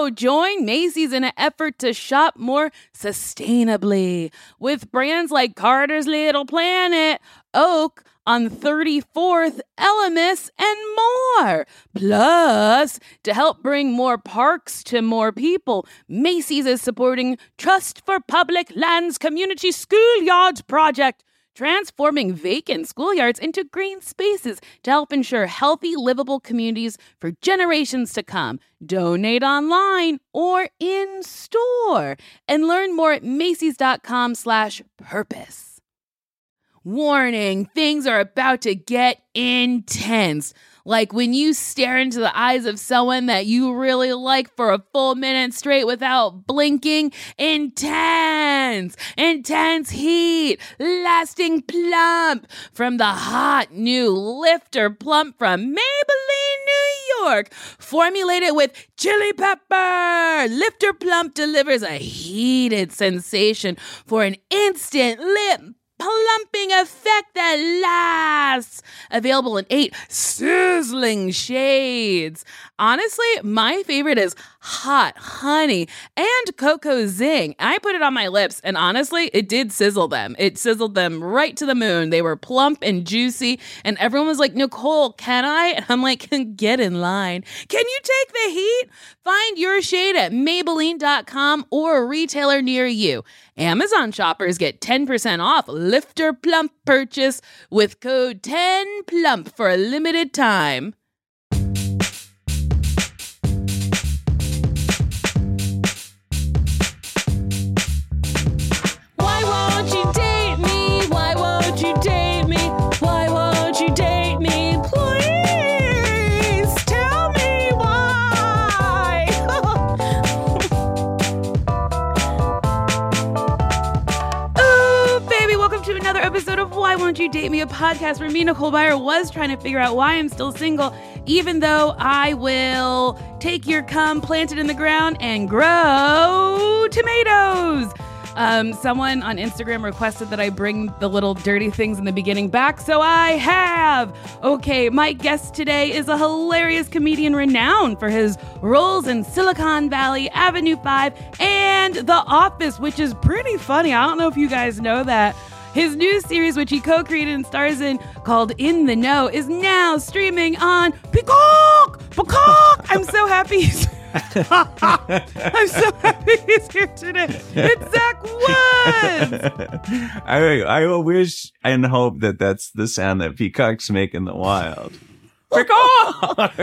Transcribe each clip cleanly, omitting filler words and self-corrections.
So join Macy's in an effort to shop more sustainably with brands like Carter's Little Planet, Oak on 34th, Elemis, and more. Plus, to help bring more parks to more people, Macy's is supporting Trust for Public Lands Community Schoolyards Project, transforming vacant schoolyards into green spaces to help ensure healthy, livable communities for generations to come. Donate online or in store and learn more at Macys.com/purpose. Warning, things are about to get intense. Like when you stare into the eyes of someone that you really like for a full minute straight without blinking. Intense heat, lasting plump from the hot new Lifter Plump from Maybelline, New York. Formulated with chili pepper, Lifter Plump delivers a heated sensation for an instant lip plumping effect that lasts. Available in 8 sizzling shades. Honestly, my favorite is Hot Honey and Cocoa Zing. I put it on my lips, and honestly, it did sizzle them. It sizzled them right to the moon. They were plump and juicy, and everyone was like, Nicole, can I? And I'm like, get in line. Can you take the heat? Find your shade at Maybelline.com or a retailer near you. Amazon shoppers get 10% off Lifter Plump purchase with code 10PLUMP for a limited time. Why won't you date me? Why won't you date me? Why won't you date me? Please tell me why. Ooh, baby, welcome to another episode of Why Won't You Date Me, a podcast where me, Nicole Byer, was trying to figure out why I'm still single, even though I will take your cum, plant it in the ground, and grow tomatoes. Someone on Instagram requested that I bring the little dirty things in the beginning back, so I have. Okay, my guest today is a hilarious comedian renowned for his roles in Silicon Valley, Avenue 5, and The Office, which is pretty funny. I don't know if you guys know that. His new series, which he co-created and stars in, called In the Know, is now streaming on Peacock. I'm so happy I'm so happy he's here today. It's Zach Woods. I wish and hope that that's the sound that peacocks make in the wild. Peacock!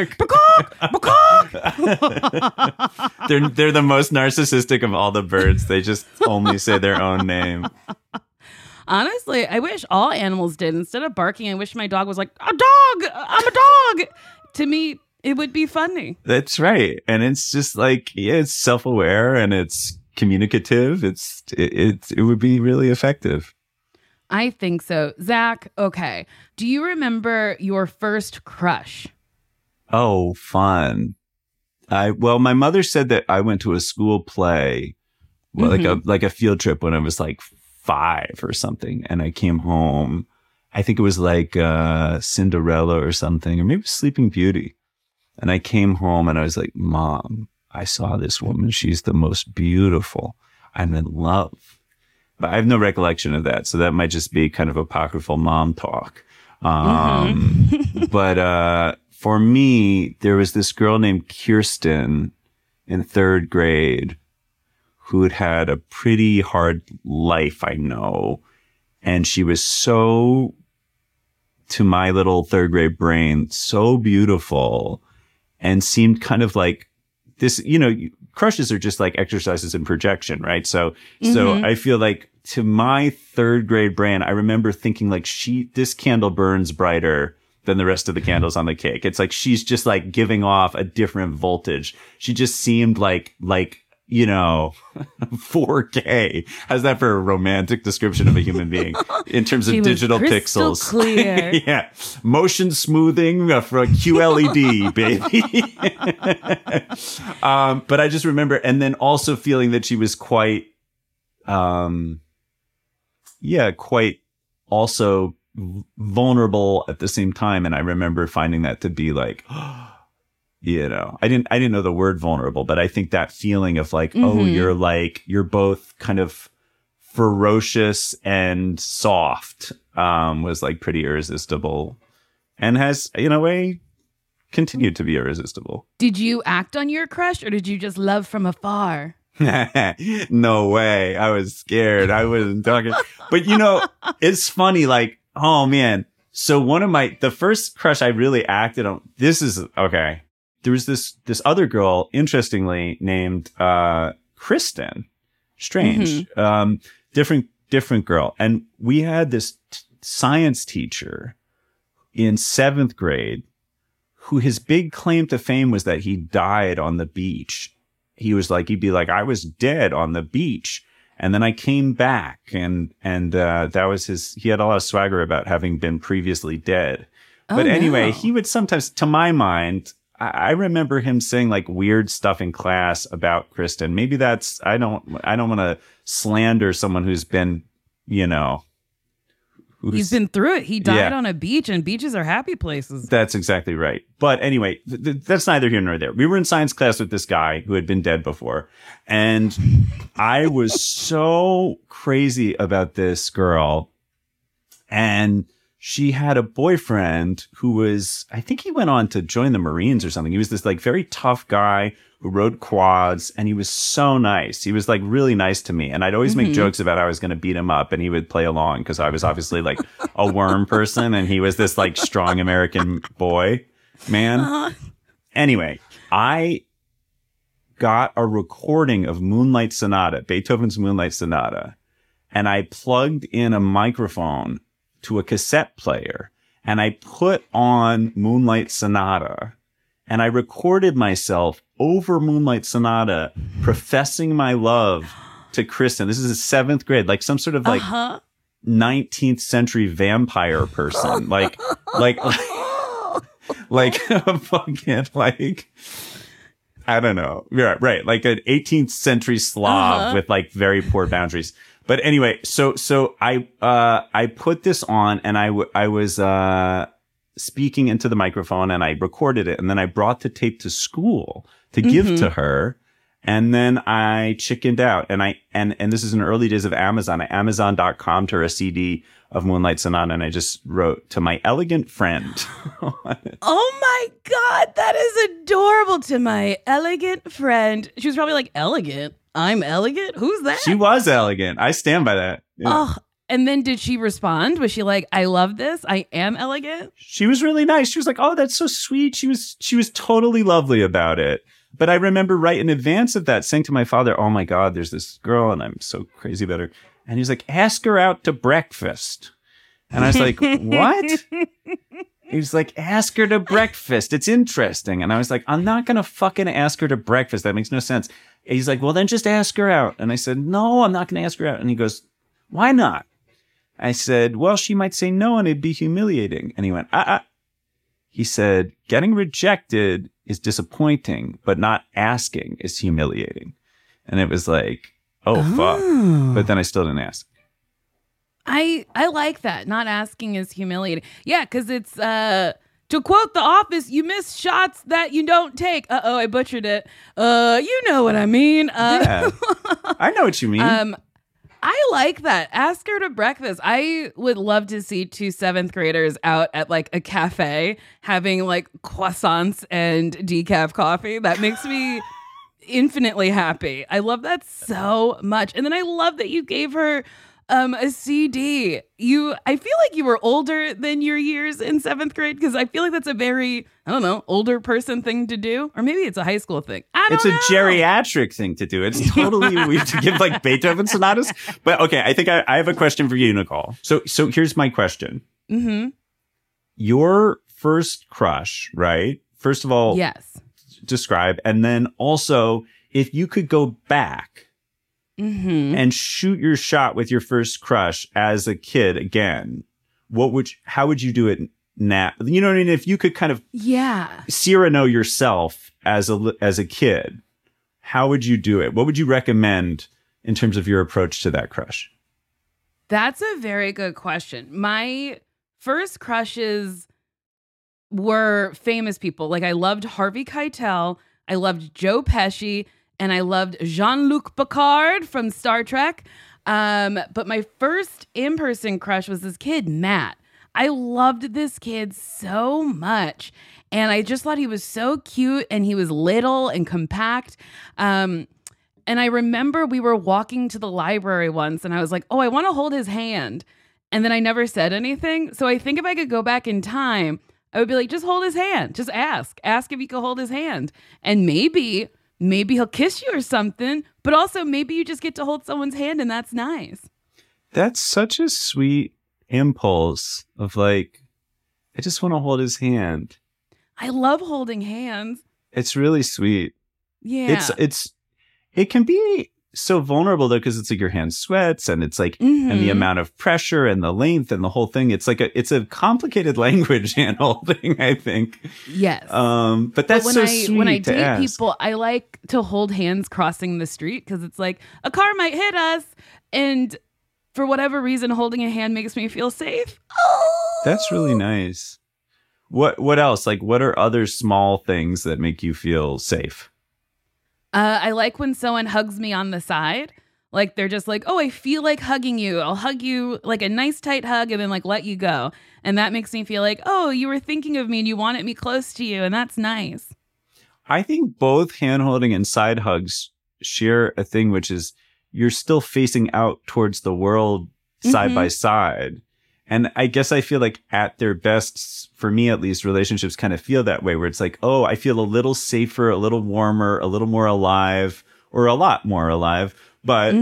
They're the most narcissistic of all the birds. They just only say their own name. Honestly, I wish all animals did. Instead of barking, I wish my dog was like, a dog! I'm a dog! To me, it would be funny. That's right. And it's just like, yeah, it's self-aware and it's communicative. It would be really effective. I think so. Zach, okay. Do you remember your first crush? Oh, fun. Well, my mother said that I went to a school play, like a field trip when I was like 5 or something. And I came home. I think it was like Cinderella or something, or maybe Sleeping Beauty. And I came home and I was like, Mom, I saw this woman. She's the most beautiful. I'm in love. But I have no recollection of that. So that might just be kind of apocryphal mom talk. But for me, there was this girl named Kirsten in 3rd grade who had had a pretty hard life, I know. And she was so, to my little 3rd grade brain, so beautiful and seemed kind of like this, crushes are just like exercises in projection, right? So I feel like to my 3rd grade brain, I remember thinking like this candle burns brighter than the rest of the candles on the cake. It's like she's just like giving off a different voltage. She just seemed like 4K. How's that for a romantic description of a human being in terms of digital pixels? Clear. Yeah. Motion smoothing for a QLED, baby. But I just remember, and then also feeling that she was quite also vulnerable at the same time. And I remember finding that to be like, I didn't know the word vulnerable, but I think that feeling of like, oh, you're both kind of ferocious and soft, was like pretty irresistible, and has, in a way, continued to be irresistible. Did you act on your crush, or did you just love from afar? No way. I was scared. I wasn't talking. But it's funny, like, oh man. So the first crush I really acted on, this is okay. There was this other girl, interestingly, named Kristen. Strange. Different girl. And we had this science teacher in 7th grade who his big claim to fame was that he died on the beach. He'd be like, I was dead on the beach. And then I came back, and that was he had a lot of swagger about having been previously dead. But anyway, he would sometimes, to my mind, I remember him saying like weird stuff in class about Kristen. Maybe that's, I don't want to slander someone who's been, he's been through it. He died on a beach, and beaches are happy places. That's exactly right. But anyway, that's neither here nor there. We were in science class with this guy who had been dead before. And I was so crazy about this girl. And she had a boyfriend who was, I think he went on to join the Marines or something. He was this like very tough guy who rode quads, and he was so nice. He was like really nice to me. And I'd always make jokes about how I was going to beat him up, and he would play along because I was obviously like a worm person, and he was this like strong American boy, man. Anyway, I got a recording of Moonlight Sonata, Beethoven's Moonlight Sonata, and I plugged in a microphone to a cassette player, and I put on Moonlight Sonata, and I recorded myself over Moonlight Sonata professing my love to Kristen. This is 7th grade, like some sort of like 19th century vampire person, like a fucking like, I don't know. Yeah, right. Like an 18th century Slav with like very poor boundaries. But anyway, so I put this on, and I was speaking into the microphone, and I recorded it, and then I brought the tape to school to give to her, and then I chickened out, and this is in the early days of Amazon. I Amazon.com-ed her a CD of Moonlight Sonata, and I just wrote, "To my elegant friend." Oh my God, that is adorable. To my elegant friend. She was probably like, elegant? I'm elegant? Who's that? She was elegant. I stand by that. Yeah. Oh, and then did she respond? Was she like, I love this. I am elegant? She was really nice. She was like, oh, that's so sweet. She was totally lovely about it. But I remember right in advance of that saying to my father, oh my God, there's this girl and I'm so crazy about her. And he's like, ask her out to breakfast. And I was like, what? He was like, ask her to breakfast. It's interesting. And I was like, I'm not going to fucking ask her to breakfast. That makes no sense. He's like, well, then just ask her out. And I said, no, I'm not going to ask her out. And he goes, why not? I said, well, she might say no and it'd be humiliating. And he went, He said, getting rejected is disappointing, but not asking is humiliating. And it was like, oh, fuck. But then I still didn't ask. I like that. Not asking is humiliating. Yeah, because it's, to quote The Office, you miss shots that you don't take. Uh-oh, I butchered it. You know what I mean. Yeah, I know what you mean. I like that. Ask her to breakfast. I would love to see 2 7th graders out at like a cafe having like croissants and decaf coffee. That makes me infinitely happy. I love that so much. And then I love that you gave her a CD. I feel like you were older than your years in 7th grade, because I feel like that's a very, I don't know, older person thing to do. Or maybe it's a high school thing. It's a geriatric thing to do. It's totally weird to give like Beethoven sonatas. But okay, I think I have a question for you, Nicole. So here's my question. Mm-hmm. Your first crush, right? First of all, yes. Describe. And then also, if you could go back and shoot your shot with your first crush as a kid again, how would you do it now? You know what I mean? If you could kind of Cyrano yourself as a kid, how would you do it? What would you recommend in terms of your approach to that crush? That's a very good question. My first crushes were famous people. Like I loved Harvey Keitel, I loved Joe Pesci, and I loved Jean-Luc Picard from Star Trek. But my first in-person crush was this kid, Matt. I loved this kid so much. And I just thought he was so cute, and he was little and compact. And I remember we were walking to the library once, and I was like, oh, I want to hold his hand. And then I never said anything. So I think if I could go back in time, I would be like, just hold his hand. Just ask. Ask if you could hold his hand. And maybe he'll kiss you or something. But also maybe you just get to hold someone's hand, and that's nice. That's such a sweet impulse of like, I just want to hold his hand. I love holding hands. It's really sweet. Yeah. It can be so vulnerable though, because it's like your hand sweats, and it's like, and the amount of pressure and the length and the whole thing. It's like it's a complicated language hand holding, I think. Yes. But that's so sweet. When I to date ask. people, I like to hold hands crossing the street, because it's like a car might hit us, and for whatever reason, holding a hand makes me feel safe. Oh, that's really nice. What else? Like, what are other small things that make you feel safe? I like when someone hugs me on the side. Like they're just like, oh, I feel like hugging you. I'll hug you like a nice tight hug and then like let you go. And that makes me feel like, oh, you were thinking of me and you wanted me close to you. And that's nice. I think both hand holding and side hugs share a thing, which is you're still facing out towards the world side by side. And I guess I feel like at their best, for me at least, relationships kind of feel that way, where it's like, oh, I feel a little safer, a little warmer, a little more alive, or a lot more alive. But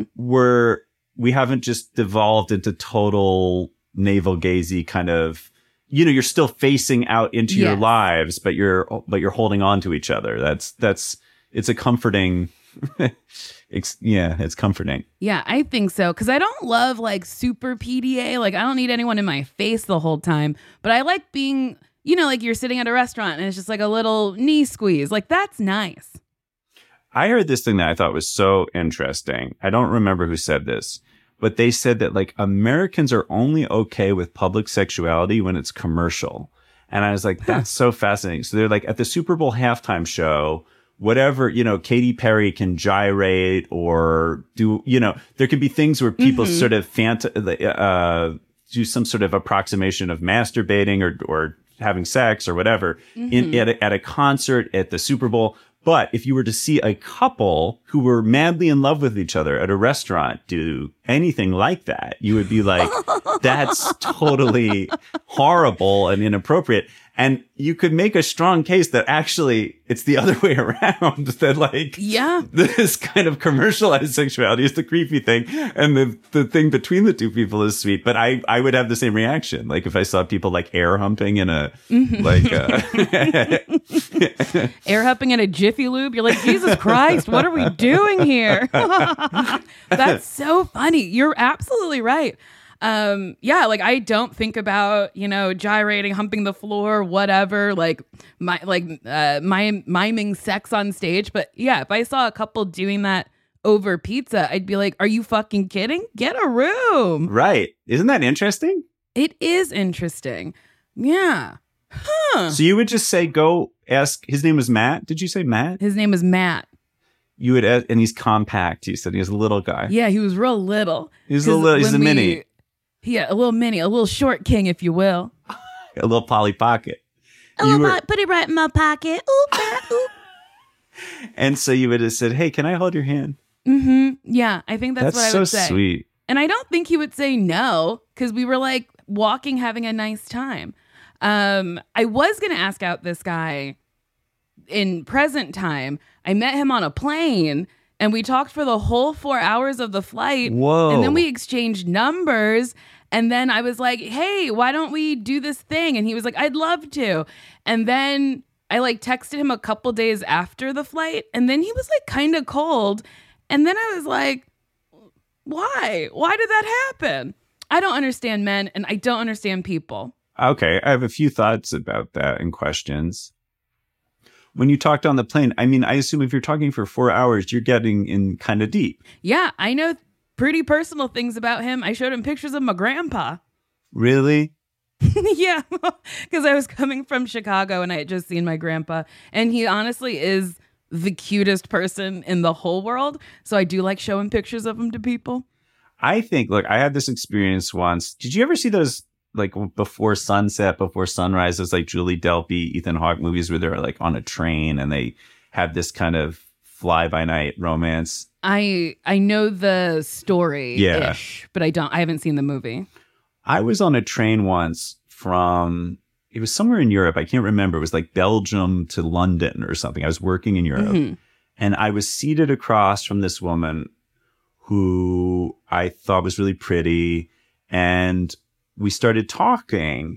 we haven't just devolved into total navel gazy kind of, you're still facing out into your lives, but you're holding on to each other. It's a comforting. It's comforting. Yeah, I think so. Because I don't love like super PDA. Like I don't need anyone in my face the whole time. But I like being, like you're sitting at a restaurant and it's just like a little knee squeeze. Like that's nice. I heard this thing that I thought was so interesting. I don't remember who said this, but they said that like Americans are only okay with public sexuality when it's commercial. And I was like, that's so fascinating. So they're like at the Super Bowl halftime show, whatever, Katy Perry can gyrate or do, there can be things where people sort of do some sort of approximation of masturbating or having sex or whatever at a concert at the Super Bowl. But if you were to see a couple who were madly in love with each other at a restaurant do anything like that, you would be like, that's totally horrible and inappropriate. And you could make a strong case that actually it's the other way around, that like, this kind of commercialized sexuality is the creepy thing. And the thing between the two people is sweet. But I would have the same reaction. Like if I saw people like air humping in a, air humping in a Jiffy Lube, you're like, Jesus Christ, what are we doing here? That's so funny. You're absolutely right. Like I don't think about, gyrating, humping the floor, whatever, miming sex on stage. But yeah, if I saw a couple doing that over pizza, I'd be like, are you fucking kidding? Get a room. Right. Isn't that interesting? It is interesting. Yeah. Huh. So you would just say, go ask, his name was Matt. Did you say Matt? His name is Matt. You would, and he's compact. You said he was a little guy. Yeah, he was real little. He's a mini. Yeah, a little mini, a little short king, if you will. A little Polly Pocket. Put it right in my pocket. Ooh. And so you would have said, hey, can I hold your hand? Yeah, I think that's what I would say. That's so sweet. And I don't think he would say no, because we were like walking, having a nice time. I was going to ask out this guy in present time. I met him on a plane. And we talked for the whole 4 hours of the flight. Whoa. And then we exchanged numbers. And then I was like, hey, why don't we do this thing? And he was like, I'd love to. And then I texted him a couple days after the flight. And then he was kind of cold. And then I was like, why? Why did that happen? I don't understand men and I don't understand people. Okay. I have a few thoughts about that and questions. When you talked on the plane, I mean, I assume if you're talking for 4 hours, you're getting in kind of deep. Yeah, I know pretty personal things about him. I showed him pictures of my grandpa. Really? Yeah, because I was coming from Chicago and I had just seen my grandpa, and he honestly is the cutest person in the whole world. So I do like showing pictures of him to people. I think, look, I had this experience once. Did you ever see those like before sunset, before sunrise, those like Julie Delpy, Ethan Hawke movies where they're like on a train and they have this kind of fly by night romance? I know the story ish, but I haven't seen the movie. I was on a train once it was somewhere in Europe. I can't remember. It was like Belgium to London or something. I was working in Europe and I was seated across from this woman who I thought was really pretty. And we started talking.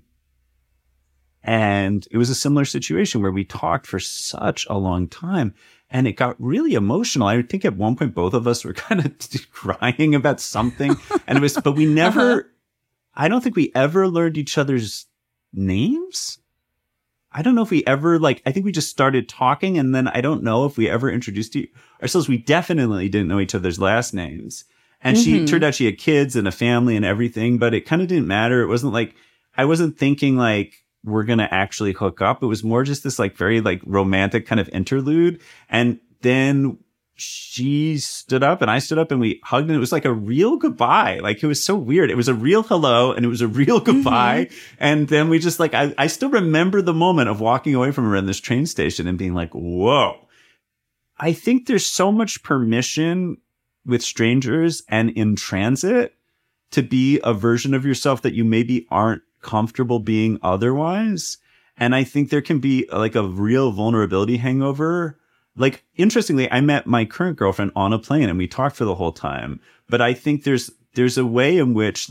And it was a similar situation where we talked for such a long time. And it got really emotional. I think at one point, both of us were kind of crying about something. And but we never, I don't think we ever learned each other's names. I don't know if we ever, I think we just started talking. And then I don't know if we ever introduced ourselves. We definitely didn't know each other's last names. And she turned out she had kids and a family and everything, but it kind of didn't matter. It wasn't I wasn't thinking we're going to actually hook up. It was more just this very romantic kind of interlude. And then she stood up and I stood up and we hugged and it was like a real goodbye. It was so weird. It was a real hello and it was a real goodbye. And then we just I still remember the moment of walking away from her in this train station and being like, whoa. I think there's so much permission with strangers and in transit to be a version of yourself that you maybe aren't comfortable being otherwise. And I think there can be a real vulnerability hangover. Interestingly, I met my current girlfriend on a plane and we talked for the whole time. But I think there's a way in which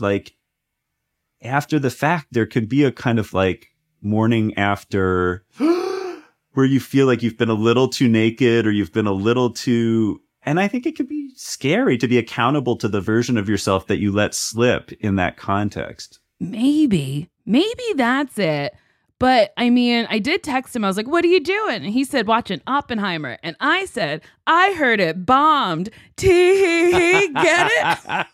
after the fact, there could be a kind of morning after where you feel like you've been a little too naked or you've been a little too. And I think it could be scary to be accountable to the version of yourself that you let slip in that context. Maybe that's it. But I mean, I did text him. I was like, what are you doing? And he said, watching Oppenheimer. And I said, I heard it bombed. Get it?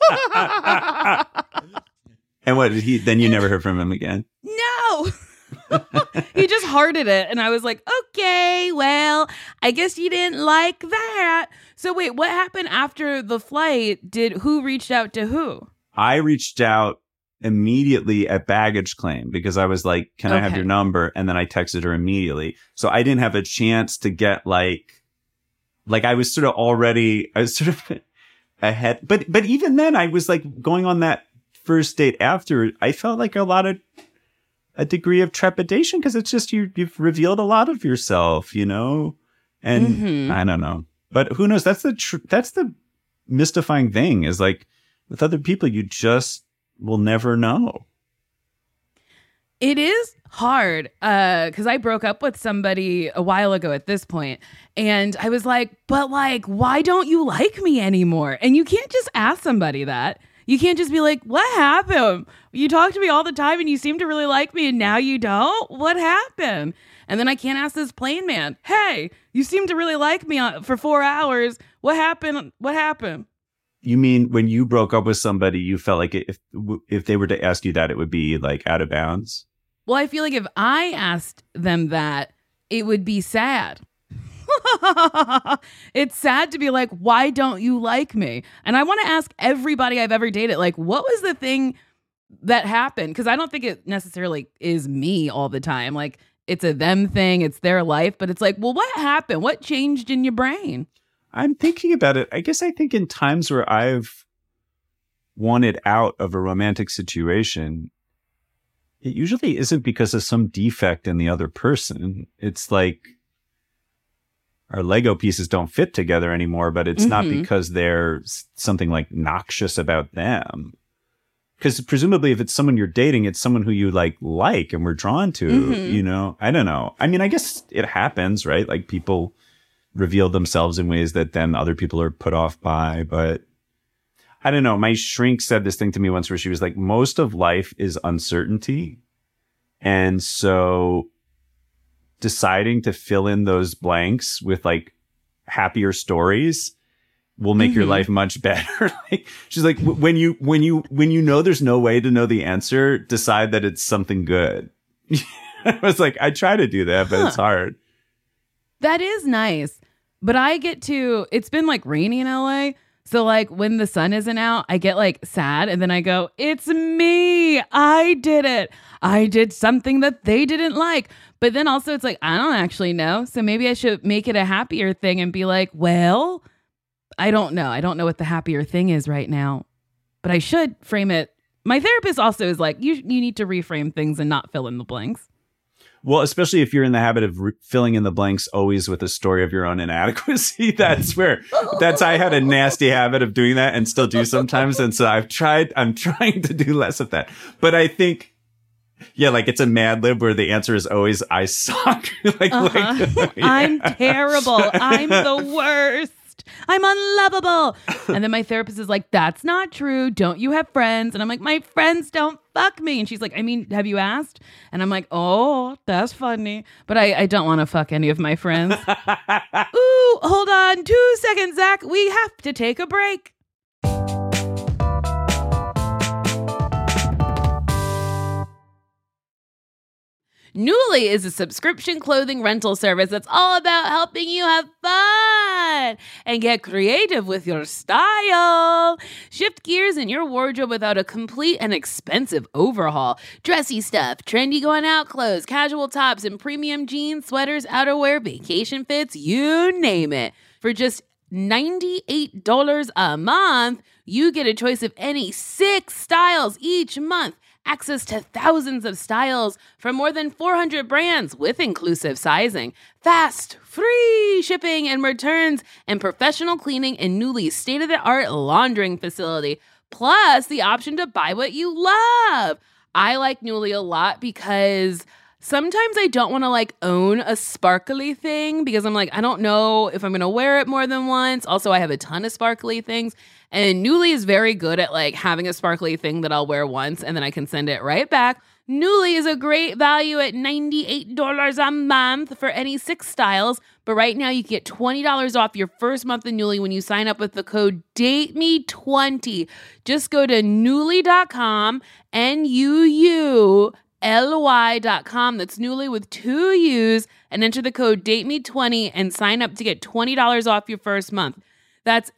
And what did then you never heard from him again? No. He just hearted it. And I was like, okay, well, I guess you didn't like that. So wait, what happened after the flight? Who reached out to who? I reached out immediately at baggage claim because I was like, can I have your number? And then I texted her immediately. So I didn't have a chance to get I was sort of ahead. But even then I was going on that first date after, I felt a degree of trepidation because it's just, you've revealed a lot of yourself, and I don't know, but who knows? That's the mystifying thing is with other people, you just will never know. It is hard because I broke up with somebody a while ago at this point, and I was like, but why don't you like me anymore? And you can't just ask somebody that. You can't just be like, what happened? You talk to me all the time and you seem to really like me and now you don't? What happened? And then I can't ask this plane man, hey, you seem to really like me for 4 hours. What happened? What happened? You mean when you broke up with somebody, you felt like if they were to ask you that, it would be out of bounds? Well, I feel like if I asked them that, it would be sad. It's sad to be like, why don't you like me? And I want to ask everybody I've ever dated, what was the thing that happened? Because I don't think it necessarily is me all the time. It's a them thing. It's their life. But it's well, what happened? What changed in your brain? I'm thinking about it. I guess I think in times where I've wanted out of a romantic situation, it usually isn't because of some defect in the other person. It's our Lego pieces don't fit together anymore, but it's not because there's something noxious about them. Because presumably if it's someone you're dating, it's someone who you like and we're drawn to, I don't know. I mean, I guess it happens, right? People reveal themselves in ways that then other people are put off by, but I don't know. My shrink said this thing to me once where she was like, most of life is uncertainty. And so deciding to fill in those blanks with happier stories will make your life much better. Like, she's like, when you know there's no way to know the answer, decide that it's something good. I was like, I try to do that, but it's hard. That is nice. But it's been like rainy in LA. So like when the sun isn't out, I get like sad. And then I go, it's me. I did it. I did something that they didn't like. But then also it's like, I don't actually know. So maybe I should make it a happier thing and be like, well, I don't know. I don't know what the happier thing is right now. But I should frame it. My therapist also is like, you need to reframe things and not fill in the blanks. Well, especially if you're in the habit of filling in the blanks always with a story of your own inadequacy. I had a nasty habit of doing that and still do sometimes. And so I'm trying to do less of that. But I think, yeah, like it's a Mad Lib where the answer is always, I suck. Yeah. I'm terrible. I'm the worst. I'm unlovable. And then my therapist is like, that's not true. Don't you have friends? And I'm like, my friends don't fuck me. And she's like, I mean, have you asked? And I'm like, oh, that's funny. But I don't want to fuck any of my friends. Ooh, hold on 2 seconds, Zach. We have to take a break. Nuuly is a subscription clothing rental service that's all about helping you have fun and get creative with your style. Shift gears in your wardrobe without a complete and expensive overhaul. Dressy stuff, trendy going out clothes, casual tops, and premium jeans, sweaters, outerwear, vacation fits, you name it. For just $98 a month, you get a choice of any 6 styles each month. Access to thousands of styles from more than 400 brands with inclusive sizing, fast, free shipping and returns, and professional cleaning in Nuuly's state-of-the-art laundering facility, plus the option to buy what you love. I like Nuuly a lot because sometimes I don't want to like own a sparkly thing because I'm like, I don't know if I'm going to wear it more than once. Also, I have a ton of sparkly things. And Nuuly is very good at like having a sparkly thing that I'll wear once and then I can send it right back. Nuuly is a great value at $98 a month for any 6 styles. But right now you get $20 off your first month of Nuuly when you sign up with the code DATEME20. Just go to Nuuly.com, NUULY.com. That's Nuuly with 2 U's, and enter the code DATEME20 and sign up to get $20 off your first month. That's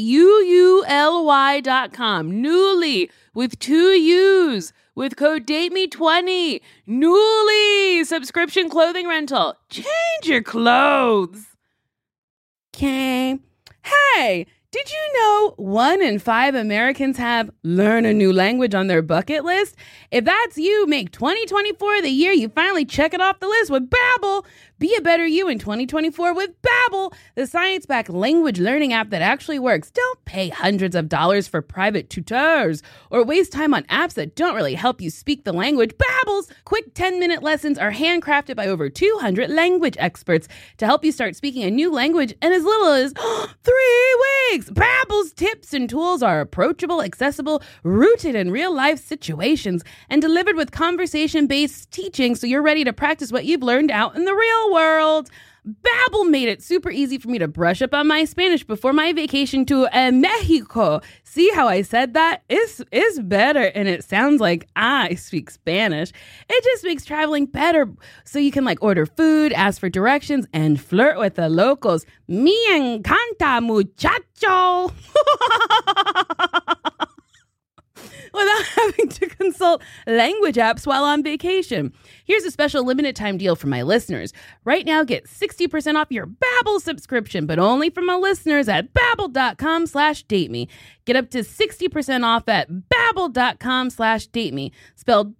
NUULY.com. Nuuly with 2 U's with code DATEME20. Nuuly subscription clothing rental. Change your clothes. Okay. Hey, did you know 1 in 5 Americans have learn a new language on their bucket list? If that's you, make 2024 the year you finally check it off the list with Babbel. Be a better you in 2024 with Babbel, the science-backed language learning app that actually works. Don't pay hundreds of dollars for private tutors or waste time on apps that don't really help you speak the language. Babbel's quick 10-minute lessons are handcrafted by over 200 language experts to help you start speaking a new language in as little as 3 weeks. Babbel's tips and tools are approachable, accessible, rooted in real-life situations, and delivered with conversation-based teaching so you're ready to practice what you've learned out in the real world. Babbel made it super easy for me to brush up on my Spanish before my vacation to Mexico. See how I said that? It's better, and it sounds like I speak Spanish. It just makes traveling better, so you can like order food, ask for directions, and flirt with the locals. Me encanta, muchacho. Without having to consult language apps while on vacation. Here's a special limited time deal for my listeners. Right now, get 60% off your Babbel subscription, but only for my listeners at babbel.com/dateme. Get up to 60% off at babbel.com/dateme. Spelled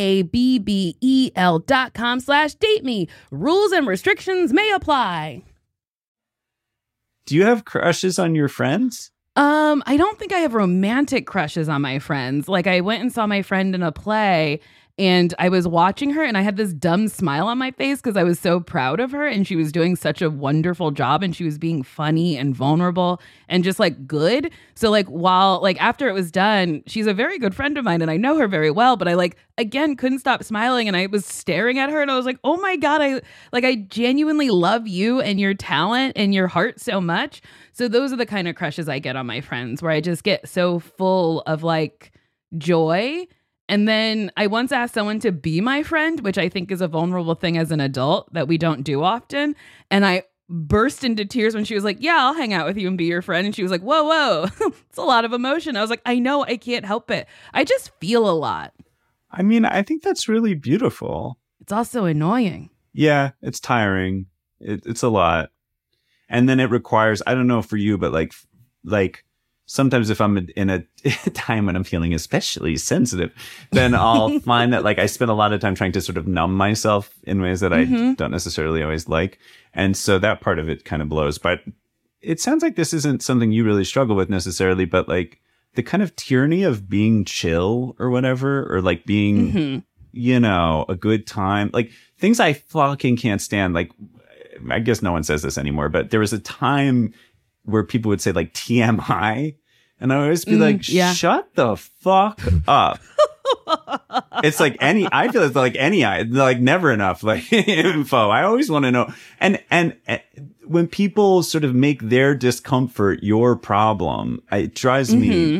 BABBEL.com/dateme. Rules and restrictions may apply. Do you have crushes on your friends? I don't think I have romantic crushes on my friends. Like I went and saw my friend in a play And I was watching her and I had this dumb smile on my face because I was so proud of her and she was doing such a wonderful job and she was being funny and vulnerable and just like good. So like while like after it was done, she's a very good friend of mine and I know her very well, but I like again couldn't stop smiling and I was staring at her and I was like, "Oh my God, I genuinely love you and your talent and your heart so much." So those are the kind of crushes I get on my friends where I just get so full of like joy. And then I once asked someone to be my friend, which I think is a vulnerable thing as an adult that we don't do often. And I burst into tears when she was like, "Yeah, I'll hang out with you and be your friend." And she was like, whoa, it's a lot of emotion. I was like, I know, I can't help it. I just feel a lot. I mean, I think that's really beautiful. It's also annoying. Yeah, it's tiring. It's a lot. And then it requires, I don't know for you, but like sometimes if I'm in a time when I'm feeling especially sensitive, then I'll find that like I spend a lot of time trying to sort of numb myself in ways that I don't necessarily always like. And so that part of it kind of blows. But it sounds like this isn't something you really struggle with necessarily, but like the kind of tyranny of being chill or whatever, or like being, you know, a good time, like things I fucking can't stand. Like, I guess no one says this anymore, but there was a time where people would say like TMI, and I would always be like, shut the fuck up. It's like I feel it's like never enough like info. I always want to know. And when people sort of make their discomfort your problem, it drives me.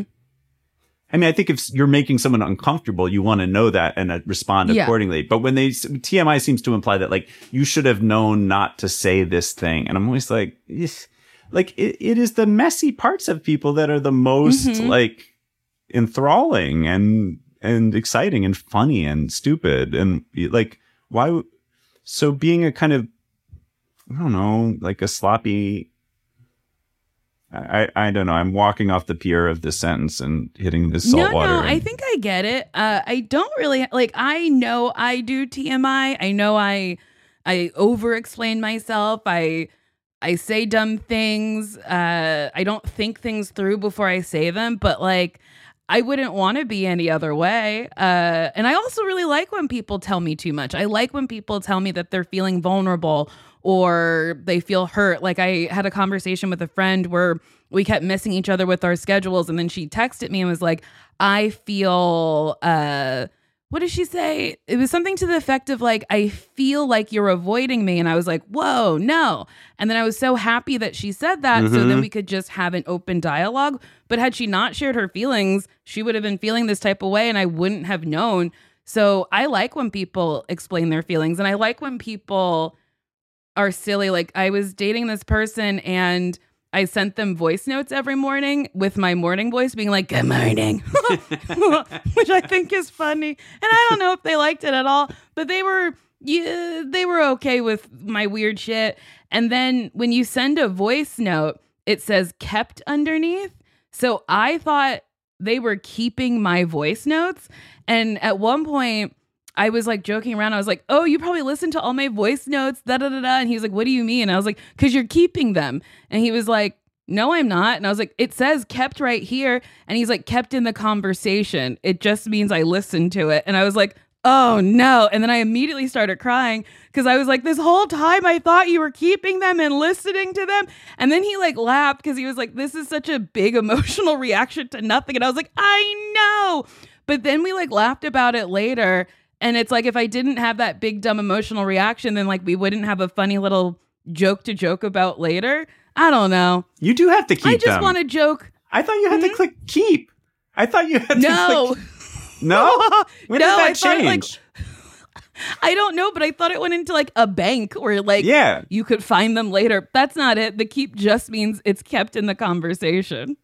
I mean, I think if you're making someone uncomfortable, you want to know that and respond accordingly. But when TMI seems to imply that like you should have known not to say this thing. And I'm always like, like it is the messy parts of people that are the most like enthralling and exciting and funny and stupid. And like, why? So being a kind of, I don't know, like a sloppy, I don't know. I'm walking off the pier of this sentence and hitting this salt water. No, I think I get it. I don't really like. I know I do TMI. I know I over-explain myself. I say dumb things. I don't think things through before I say them. But like, I wouldn't want to be any other way. And I also really like when people tell me too much. I like when people tell me that they're feeling vulnerable or they feel hurt. Like I had a conversation with a friend where we kept missing each other with our schedules. And then she texted me and was like, "I feel, what did she say? It was something to the effect of like, I feel like you're avoiding me." And I was like, whoa, no. And then I was so happy that she said that. So then we could just have an open dialogue. But had she not shared her feelings, she would have been feeling this type of way and I wouldn't have known. So I like when people explain their feelings. And I like when people are silly. Like I was dating this person and I sent them voice notes every morning with my morning voice being like, "Good morning," which I think is funny. And I don't know if they liked it at all, but they were okay with my weird shit. And then when you send a voice note, it says kept underneath. So I thought they were keeping my voice notes. And at one point, I was like joking around. I was like, "Oh, you probably listened to all my voice notes, da da da da." And he was like, "What do you mean?" And I was like, "'Cause you're keeping them." And he was like, "No, I'm not." And I was like, "It says kept right here." And he's like, "Kept in the conversation. It just means I listened to it." And I was like, "Oh no." And then I immediately started crying because I was like, "This whole time I thought you were keeping them and listening to them." And then he like laughed because he was like, "This is such a big emotional reaction to nothing." And I was like, "I know." But then we like laughed about it later. And it's like, if I didn't have that big, dumb emotional reaction, then like we wouldn't have a funny little joke to joke about later. I don't know. You do have to keep them. I just want to joke. I thought you had to click keep. I thought you had to click. No? When did that change? I don't know, but I thought it went into like a bank where like you could find them later. That's not it. The keep just means it's kept in the conversation.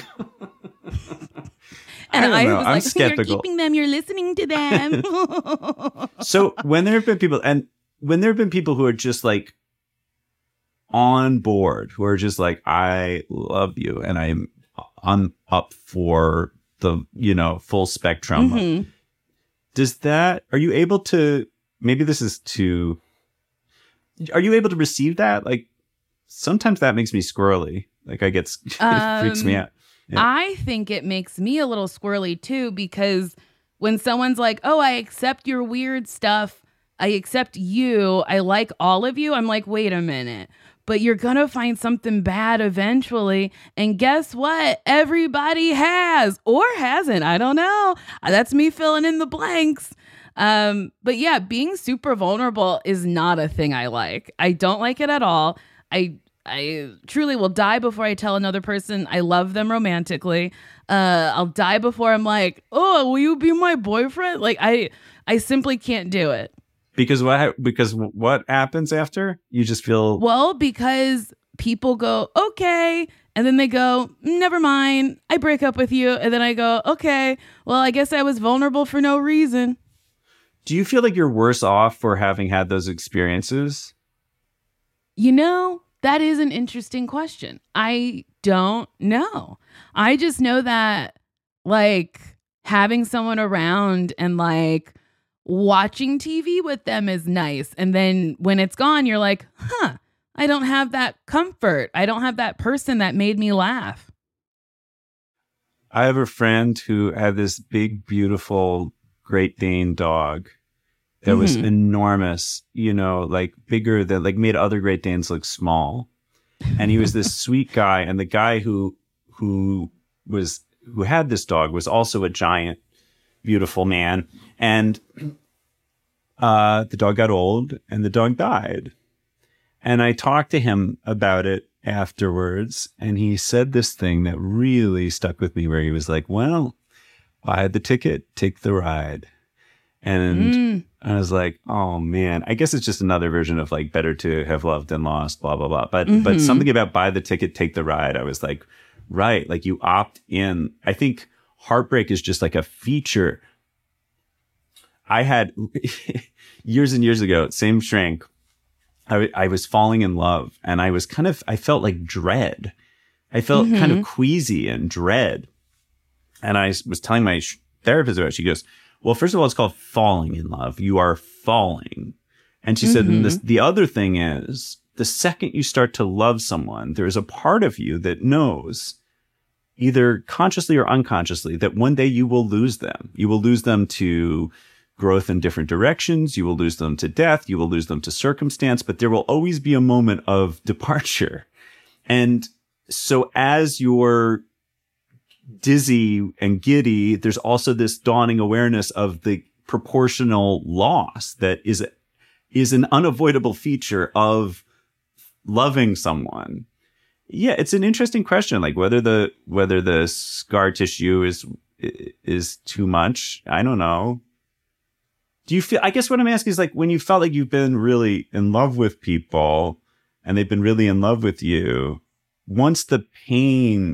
And I was like, skeptical. "You're keeping them, you're listening to them." So when there have been people who are just like on board, who are just like, "I love you and I'm up for the, you know, full spectrum." Are you able to, maybe this is too, are you able to receive that? Like sometimes that makes me squirrely. Like it freaks me out. Yeah. I think it makes me a little squirrely too, because when someone's like, oh, I accept your weird stuff. I accept you. I like all of you. I'm like, wait a minute. But you're going to find something bad eventually. And guess what? Everybody has or hasn't. I don't know. That's me filling in the blanks. But yeah, being super vulnerable is not a thing I like. I don't like it at all. I truly will die before I tell another person I love them romantically. I'll die before I'm like, oh, will you be my boyfriend? Like I simply can't do it. Because what happens after? You just feel... Well, because people go, okay. And then they go, never mind. I break up with you. And then I go, okay, well, I guess I was vulnerable for no reason. Do you feel like you're worse off for having had those experiences? You know, that is an interesting question. I don't know. I just know that, like, having someone around and, like, watching TV with them is nice. And then when it's gone, you're like, I don't have that comfort. I don't have that person that made me laugh. I have a friend who had this big, beautiful Great Dane dog that was enormous, you know, like bigger than, like made other Great Danes look small. And he was this sweet guy. And the guy who had this dog was also a giant, beautiful man. And the dog got old and the dog died. And I talked to him about it afterwards. And he said this thing that really stuck with me, where he was like, well, buy the ticket, take the ride. And I was like, oh man, I guess it's just another version of like better to have loved than lost, blah, blah, blah. But something about buy the ticket, take the ride. I was like, right. Like you opt in. I think heartbreak is just like a feature. I had years and years ago, same shrink. I was falling in love and I felt like dread. I felt kind of queasy and dread. And I was telling my therapist about it. She goes, well, first of all, it's called falling in love. You are falling. And she said, and the other thing is, the second you start to love someone, there is a part of you that knows, either consciously or unconsciously, that one day you will lose them. You will lose them to growth in different directions. You will lose them to death. You will lose them to circumstance, but there will always be a moment of departure. And so as you're dizzy and giddy, there's also this dawning awareness of the proportional loss that is an unavoidable feature of loving someone. Yeah, it's an interesting question, like whether the scar tissue is too much. I don't know. Do you feel, I guess what I'm asking is, like, when you felt like you've been really in love with people and they've been really in love with you, once the pain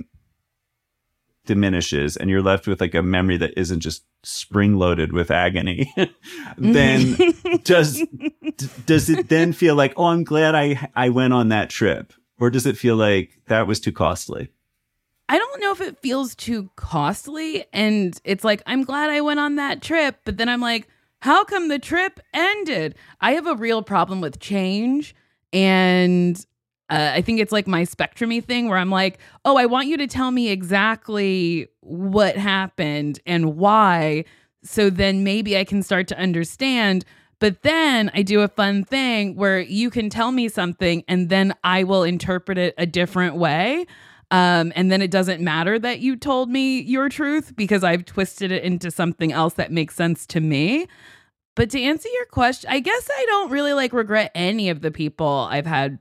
diminishes and you're left with like a memory that isn't just spring loaded with agony, then does it then feel like, oh, I'm glad I went on that trip? Or does it feel like that was too costly? I don't know if it feels too costly. And it's like, I'm glad I went on that trip. But then I'm like, how come the trip ended? I have a real problem with change. And I think it's like my spectrum-y thing where I'm like, oh, I want you to tell me exactly what happened and why. So then maybe I can start to understand. But then I do a fun thing where you can tell me something and then I will interpret it a different way. And then it doesn't matter that you told me your truth because I've twisted it into something else that makes sense to me. But to answer your question, I guess I don't really like regret any of the people I've had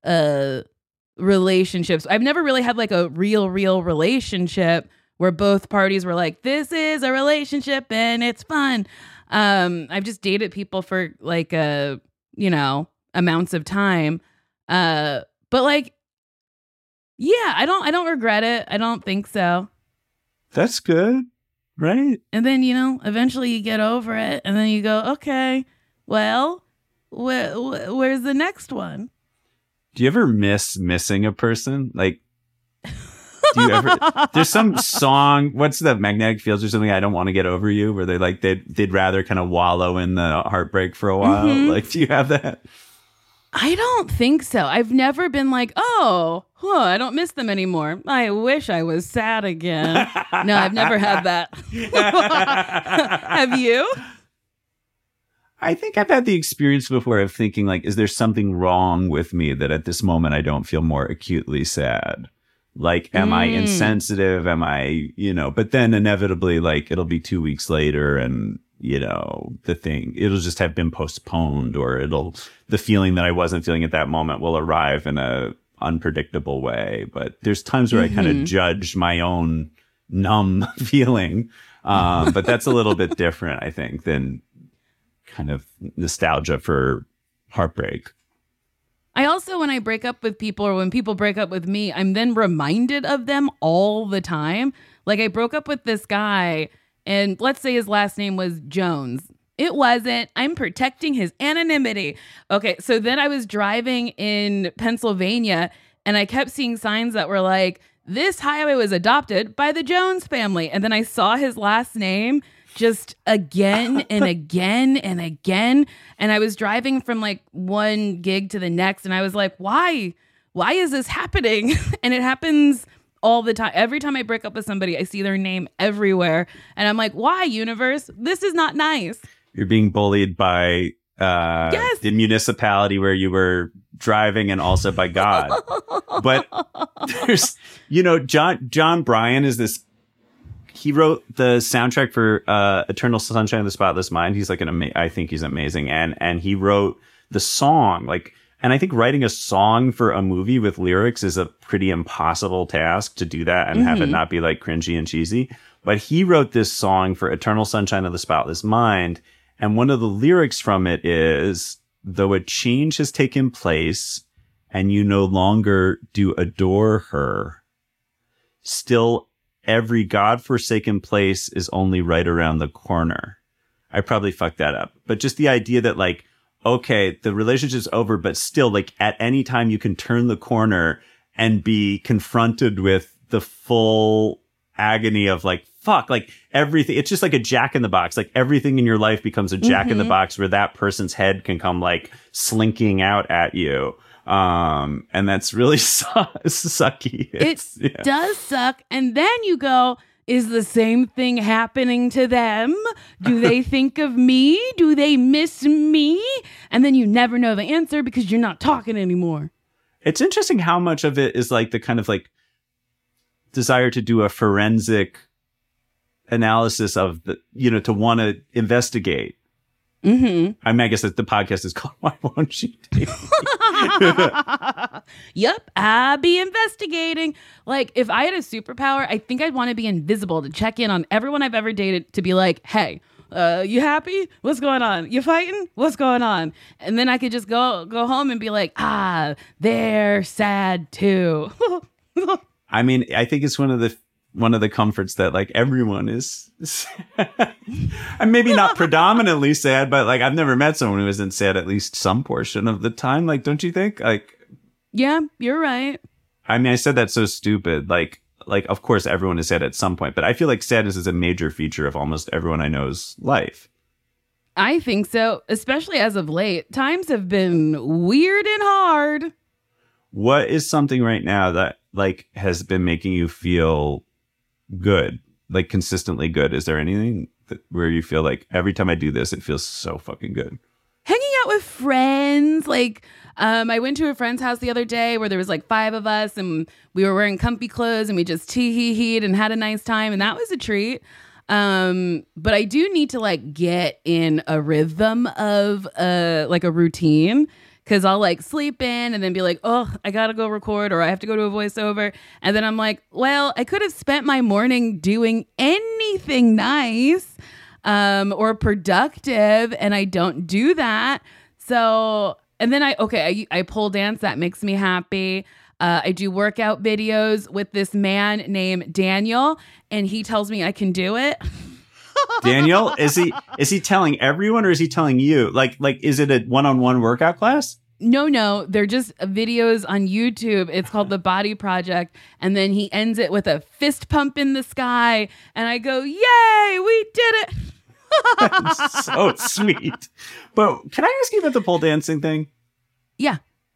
relationships. I've never really had like a real relationship where both parties were like, this is a relationship and it's fun. I've just dated people for like amounts of time. But like, yeah, I don't regret it. I don't think so. That's good, right? And then, eventually you get over it and then you go, okay, well, where's the next one? Do you ever miss missing a person? Like, do you ever, there's some song, what's the Magnetic Fields or something, I Don't Want to Get Over You, where they'd rather kind of wallow in the heartbreak for a while. Like, do you have that? I don't think so. I've never been like, oh, I don't miss them anymore. I wish I was sad again. No, I've never had that. Have you? I think I've had the experience before of thinking like, is there something wrong with me that at this moment I don't feel more acutely sad? Like, am I insensitive? Am I, but then inevitably, like, it'll be 2 weeks later and, it'll just have been postponed, or the feeling that I wasn't feeling at that moment will arrive in a unpredictable way. But there's times where I kind of judge my own numb feeling. But that's a little bit different, I think, than kind of nostalgia for heartbreak. I also, when I break up with people or when people break up with me, I'm then reminded of them all the time. Like, I broke up with this guy, and let's say his last name was Jones. It wasn't. I'm protecting his anonymity. Okay, so then I was driving in Pennsylvania, and I kept seeing signs that were like, this highway was adopted by the Jones family. And then I saw his last name just again and again and again. And I was driving from like one gig to the next, and I was like, why is this happening? And it happens all the time. Every time I break up with somebody, I see their name everywhere. And I'm like, why, universe? This is not nice. You're being bullied by the municipality where you were driving, and also by God. But there's, John Bryan is this. He wrote the soundtrack for Eternal Sunshine of the Spotless Mind. He's like I think he's amazing. And he wrote the song, and I think writing a song for a movie with lyrics is a pretty impossible task to do that and have it not be like cringy and cheesy. But he wrote this song for Eternal Sunshine of the Spotless Mind. And one of the lyrics from it is, though a change has taken place and you no longer do adore her, still every godforsaken place is only right around the corner. I probably fucked that up. But just the idea that like, okay, the relationship's over, but still like at any time you can turn the corner and be confronted with the full agony of like, fuck, like everything. It's just like a Jack in the Box. Like everything in your life becomes a Jack in the Box where that person's head can come like slinking out at you. And that's really sucky. It does suck. And then you go, is the same thing happening to them? Do they think of me? Do they miss me? And then you never know the answer because you're not talking anymore. It's interesting how much of it is like the kind of like desire to do a forensic analysis of the, to want to investigate. I mean, I guess that the podcast is called Why Won't You Date Me? Yep, I'll be investigating. Like, if I had a superpower, I think I'd want to be invisible to check in on everyone I've ever dated, to be like, hey, you happy? What's going on? You fighting? What's going on? And then I could just go home and be like, they're sad too. I mean, I think it's one of the comforts that like everyone is and maybe not predominantly sad, but like I've never met someone who isn't sad at least some portion of the time. Like, don't you think? Like, yeah, you're right. I mean, I said that so stupid. Like of course everyone is sad at some point, but I feel like sadness is a major feature of almost everyone I know's life. I think so, especially as of late. Times have been weird and hard. What is something right now that like has been making you feel good, like consistently good? Is there anything where you feel like every time I do this, it feels so fucking good? Hanging out with friends. Like, I went to a friend's house the other day where there was like 5 of us and we were wearing comfy clothes and we just tee-hee-heed and had a nice time. And that was a treat. But I do need to like get in a rhythm of like a routine. Because I'll like sleep in and then be like, oh, I got to go record, or I have to go to a voiceover. And then I'm like, well, I could have spent my morning doing anything nice or productive. And I don't do that. So, and then I pole dance. That makes me happy. I do workout videos with this man named Daniel, and he tells me I can do it. Daniel, is he telling everyone, or is he telling you? Like, is it a one-on-one workout class? No, they're just videos on YouTube. It's called The Body Project. And then he ends it with a fist pump in the sky. And I go, yay, we did it. That's so sweet. But can I ask you about the pole dancing thing? Yeah.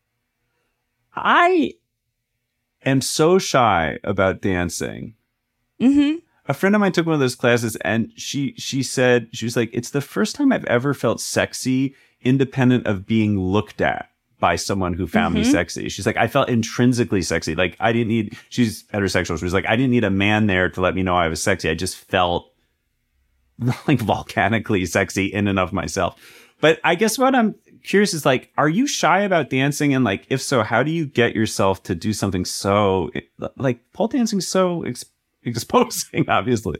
I am so shy about dancing. Mm-hmm. A friend of mine took one of those classes, and she said, she was like, it's the first time I've ever felt sexy independent of being looked at by someone who found me sexy. She's like, I felt intrinsically sexy. Like I didn't need, she's heterosexual. She was like, I didn't need a man there to let me know I was sexy. I just felt like volcanically sexy in and of myself. But I guess what I'm curious is like, are you shy about dancing? And like, if so, how do you get yourself to do something so like pole dancing so exposing, obviously?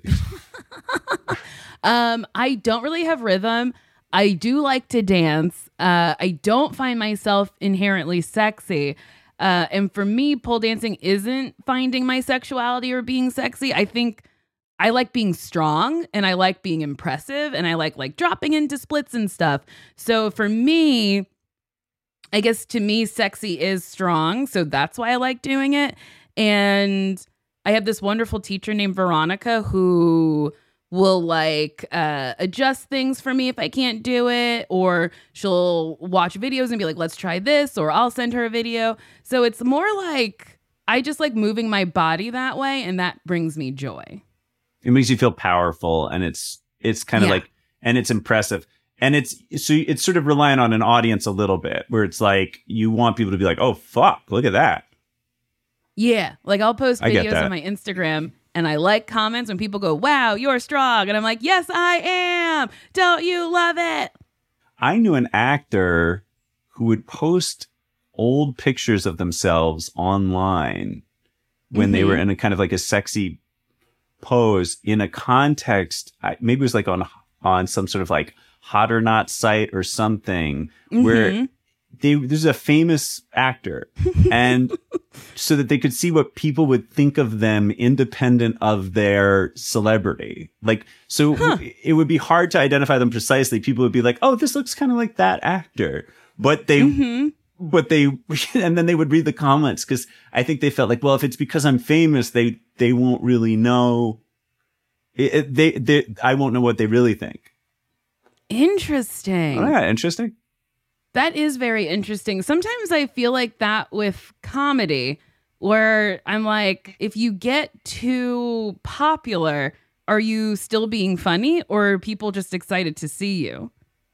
I don't really have rhythm. I do like to dance. I don't find myself inherently sexy. And for me, pole dancing isn't finding my sexuality or being sexy. I think I like being strong and I like being impressive and I like dropping into splits and stuff. So for me, I guess to me, sexy is strong. So that's why I like doing it. And I have this wonderful teacher named Veronica who will adjust things for me if I can't do it, or she'll watch videos and be like, let's try this, or I'll send her a video. So it's more like I just like moving my body that way, and that brings me joy. It makes you feel powerful, and it's kind of like, and it's impressive. And it's sort of relying on an audience a little bit, where it's like you want people to be like, oh, fuck, look at that. Yeah. Like I'll post videos on my Instagram and I like comments when people go, wow, you're strong. And I'm like, yes, I am. Don't you love it? I knew an actor who would post old pictures of themselves online when they were in a kind of like a sexy pose in a context. Maybe it was like on some sort of like Hot or Not site or something where there's a famous actor, and so that they could see what people would think of them independent of their celebrity. Like, so it would be hard to identify them precisely. People would be like, oh, this looks kind of like that actor. But and then they would read the comments, because I think they felt like, well, if it's because I'm famous, they won't really know. I won't know what they really think. Interesting. Oh, yeah, interesting. That is very interesting. Sometimes I feel like that with comedy, where I'm like, if you get too popular, are you still being funny, or are people just excited to see you?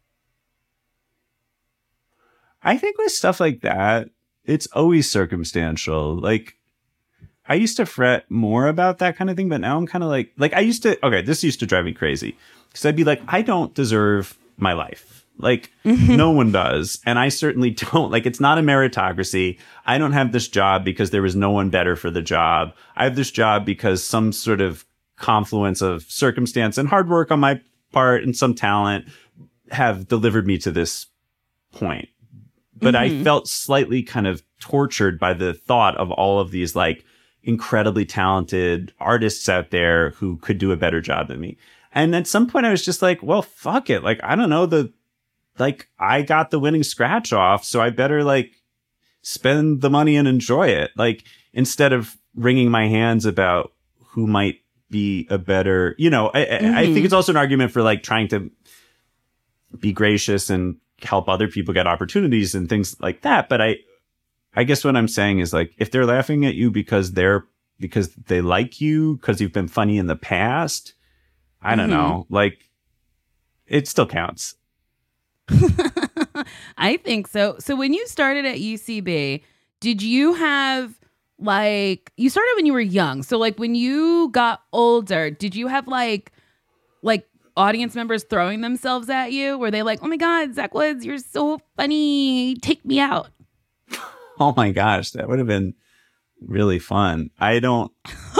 I think with stuff like that, it's always circumstantial. Like, I used to fret more about that kind of thing, but now I'm kind of like this used to drive me crazy, because I'd be like, I don't deserve my life. Like, no one does. And I certainly don't. Like, it's not a meritocracy. I don't have this job because there was no one better for the job. I have this job because some sort of confluence of circumstance and hard work on my part and some talent have delivered me to this point. But I felt slightly kind of tortured by the thought of all of these like incredibly talented artists out there who could do a better job than me. And at some point I was just like, well, fuck it. Like, I don't know, I got the winning scratch off, so I better like spend the money and enjoy it. Like, instead of wringing my hands about who might be a better, I think it's also an argument for like trying to be gracious and help other people get opportunities and things like that. But I guess what I'm saying is, like, if they're laughing at you because they like you, because you've been funny in the past, I don't know, like, it still counts. I think so. So when you started at UCB, did you have you started when you were young. So like when you got older, did you have like audience members throwing themselves at you? Were they like, oh my God, Zach Woods, you're so funny. Take me out. Oh my gosh, that would have been really fun. I don't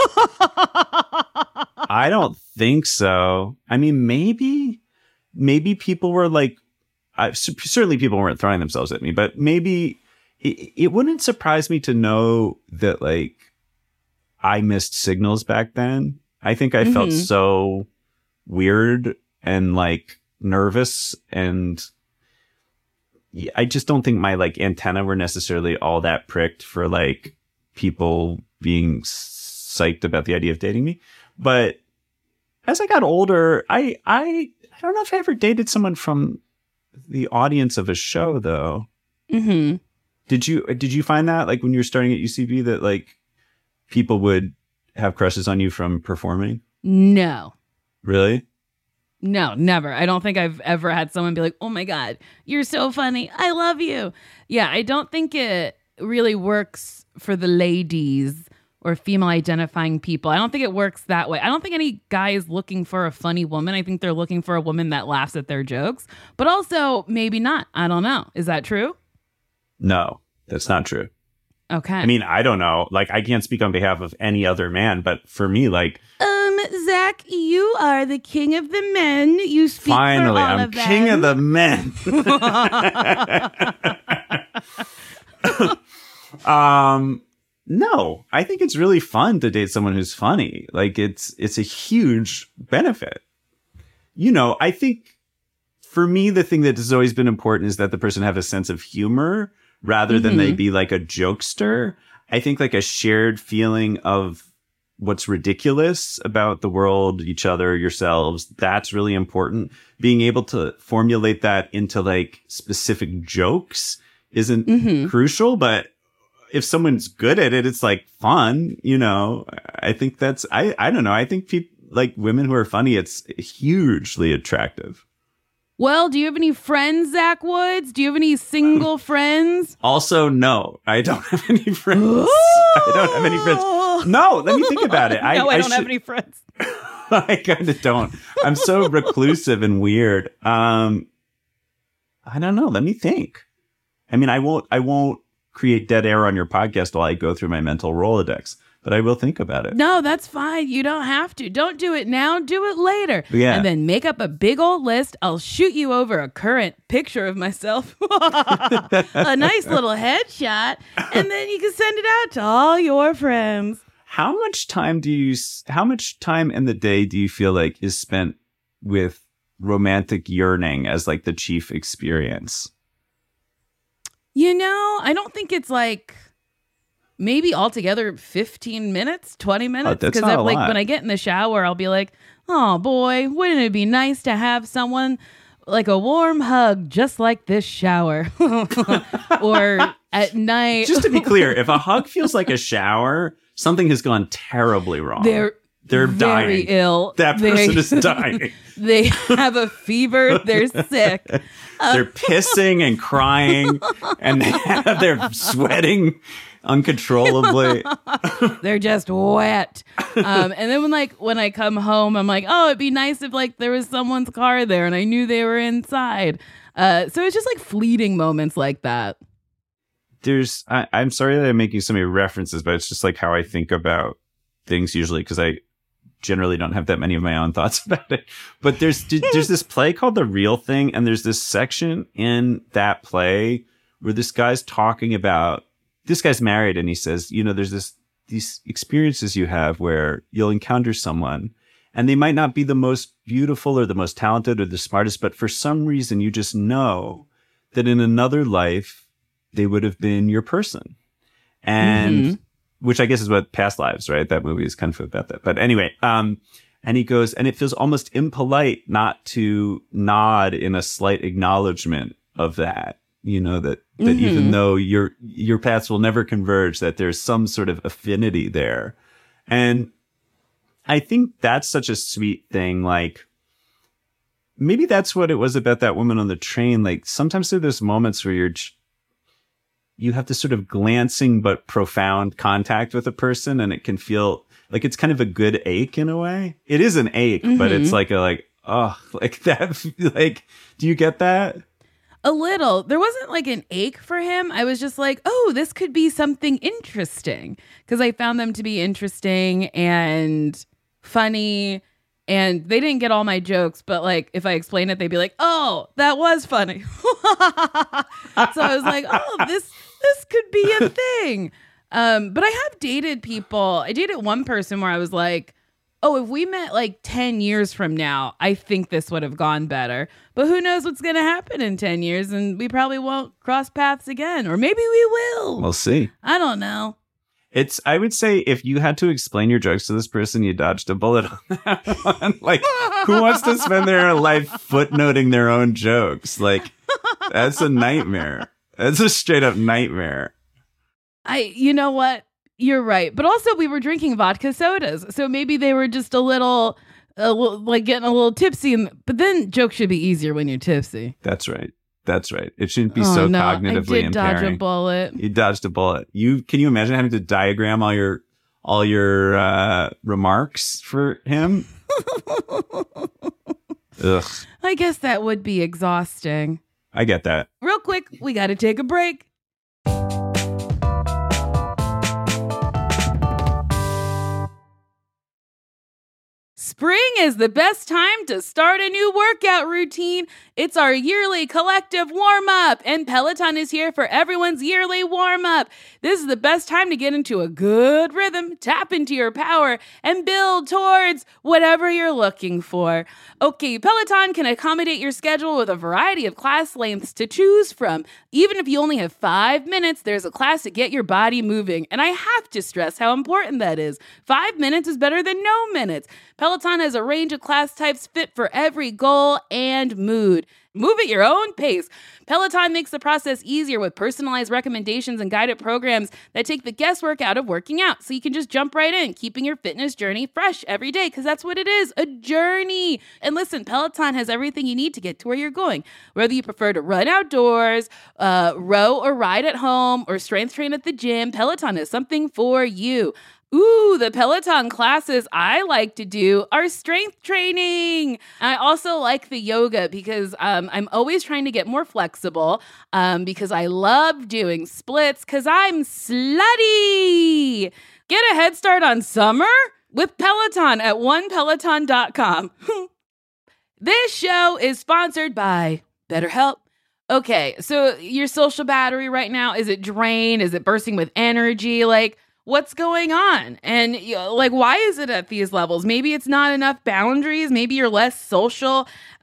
think so. I mean, maybe people were like, certainly people weren't throwing themselves at me, but maybe it wouldn't surprise me to know that like I missed signals back then. I think I felt so weird and like nervous, and I just don't think my like antenna were necessarily all that pricked for like people being psyched about the idea of dating me. But as I got older, I don't know if I ever dated someone from the audience of a show, though. Did you find that like when you were starting at UCB that like people would have crushes on you from performing? No. Really? No, never. I don't think I've ever had someone be like, oh my God, you're so funny. I love you. Yeah, I don't think it really works for the ladies or female identifying people. I don't think it works that way. I don't think any guy is looking for a funny woman. I think they're looking for a woman that laughs at their jokes, but also maybe not. I don't know. Is that true? No, that's not true. Okay. I mean, I don't know. Like, I can't speak on behalf of any other man, but for me, like, Zach, you are the king of the men. You speak finally, for all I'm of them. king of the men. No, I think it's really fun to date someone who's funny. Like, it's a huge benefit. You know, I think for me, the thing that has always been important is that the person have a sense of humor rather than they be like a jokester. I think like a shared feeling of what's ridiculous about the world, each other, yourselves, that's really important. Being able to formulate that into like specific jokes isn't crucial, but if someone's good at it, it's like fun, you know. I think that's, I don't know. I think people like women who are funny, it's hugely attractive. Well, do you have any friends, Zach Woods? Do you have any single friends? Also, no, I don't have any friends. I don't have any friends. No, let me think about it. No, I don't have any friends. I kind of don't. I'm so reclusive and weird. I don't know. Let me think. I mean, I won't create dead air on your podcast while I go through my mental Rolodex, but I will think about it. No, that's fine. You don't have to. Don't do it now. Do it later. Yeah. And then make up a big old list. I'll shoot you over a current picture of myself. A nice little headshot. And then you can send it out to all your friends. How much time in the day do you feel like is spent with romantic yearning as like the chief experience? You know, I don't think it's like maybe altogether 15 minutes, 20 minutes. That's not a like lot. when I get in the shower, I'll be like, oh boy, wouldn't it be nice to have someone like a warm hug just like this shower? Or at night. Just to be clear, if a hug feels like a shower, something has gone terribly wrong. They're dying. very ill. That person is dying. They have a fever. They're sick. They're pissing and crying, and they're sweating uncontrollably. They're just wet. And then when I come home, I'm like, oh, it'd be nice if like there was someone's car there and I knew they were inside. So it's just like fleeting moments like that. I'm sorry that I'm making so many references, but it's just like how I think about things usually, because I generally don't have that many of my own thoughts about it. But there's this play called The Real Thing, and there's this section in that play where this guy's talking about, this guy's married, and he says, you know, there's these experiences you have where you'll encounter someone and they might not be the most beautiful or the most talented or the smartest, but for some reason you just know that in another life they would have been your person. And which I guess is what Past Lives, right? That movie is kind of about that. But anyway, and he goes, and it feels almost impolite not to nod in a slight acknowledgement of that, you know, that even though your paths will never converge, that there's some sort of affinity there. And I think that's such a sweet thing. Like, maybe that's what it was about that woman on the train. Like, sometimes there are those moments where you have this sort of glancing but profound contact with a person, and it can feel like it's kind of a good ache in a way. It is an ache, but it's like like that. Like, do you get that? A little. There wasn't like an ache for him. I was just like, oh, this could be something interesting, because I found them to be interesting and funny. And they didn't get all my jokes, but like if I explain it, they'd be like, oh, that was funny. So I was like, oh, this could be a thing. But I have dated people. I dated one person where I was like, oh, if we met like 10 years from now, I think this would have gone better. But who knows what's going to happen in 10 years, and we probably won't cross paths again. Or maybe we will. We'll see. I don't know. I would say if you had to explain your jokes to this person, you dodged a bullet on that one. Like, who wants to spend their life footnoting their own jokes? Like, that's a nightmare. It's a straight up nightmare. You know what? You're right. But also we were drinking vodka sodas. So maybe they were just a little like getting a little tipsy. But then jokes should be easier when you're tipsy. That's right. It shouldn't be so cognitively I did impairing. dodge a bullet. You dodged a bullet. Can you imagine having to diagram all your remarks for him? Ugh. I guess that would be exhausting. I get that. Real quick, we got to take a break. Spring is the best time to start a new workout routine. It's our yearly collective warm-up, and Peloton is here for everyone's yearly warm-up. This is the best time to get into a good rhythm, tap into your power, and build towards whatever you're looking for. Okay, Peloton can accommodate your schedule with a variety of class lengths to choose from. Even if you only have 5 minutes, there's a class to get your body moving. And I have to stress how important that is. 5 minutes is better than no minutes. Peloton has a range of class types fit for every goal and mood. Move at your own pace. Peloton makes the process easier with personalized recommendations and guided programs that take the guesswork out of working out, so you can just jump right in, keeping your fitness journey fresh every day, because that's what it is, a journey. And listen, Peloton has everything you need to get to where you're going. Whether you prefer to run outdoors, row or ride at home, or strength train at the gym, Peloton is something for you. Ooh, the Peloton classes I like to do are strength training. I also like the yoga because I'm always trying to get more flexible because I love doing splits because I'm slutty. Get a head start on summer with Peloton at onepeloton.com. This show is sponsored by BetterHelp. Okay, so your social battery right now, is it drained? Is it bursting with energy? Like, what's going on? And why is it at these levels? Maybe it's not enough boundaries. Maybe you're less social,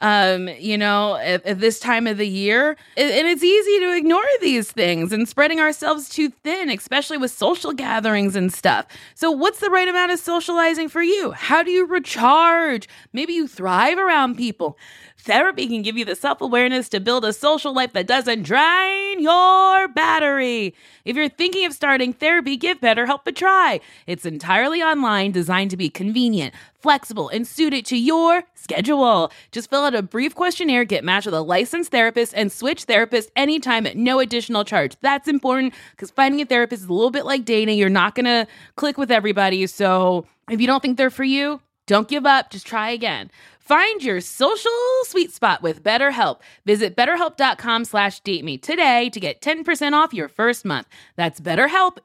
at this time of the year. And it's easy to ignore these things and spreading ourselves too thin, especially with social gatherings and stuff. So what's the right amount of socializing for you? How do you recharge? Maybe you thrive around people. Therapy can give you the self-awareness to build a social life that doesn't drain your battery. If you're thinking of starting therapy, give BetterHelp a try. It's entirely online, designed to be convenient, flexible, and suited to your schedule. Just fill out a brief questionnaire, get matched with a licensed therapist, and switch therapists anytime at no additional charge. That's important because finding a therapist is a little bit like dating. You're not going to click with everybody. So if you don't think they're for you, don't give up. Just try again. Find your social sweet spot with BetterHelp. Visit BetterHelp.com/dateme today to get 10% off your first month. That's BetterHelp,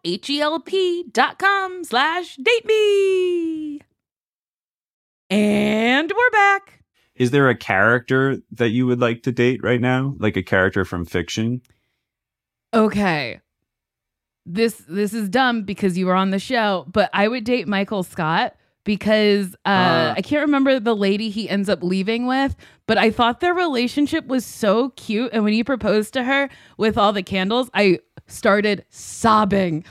HELP.com/dateme. And we're back. Is there a character that you would like to date right now? Like a character from fiction? Okay. This is dumb because you were on the show, but I would date Michael Scott. Because I can't remember the lady he ends up leaving with, but I thought their relationship was so cute. And when he proposed to her with all the candles, I started sobbing.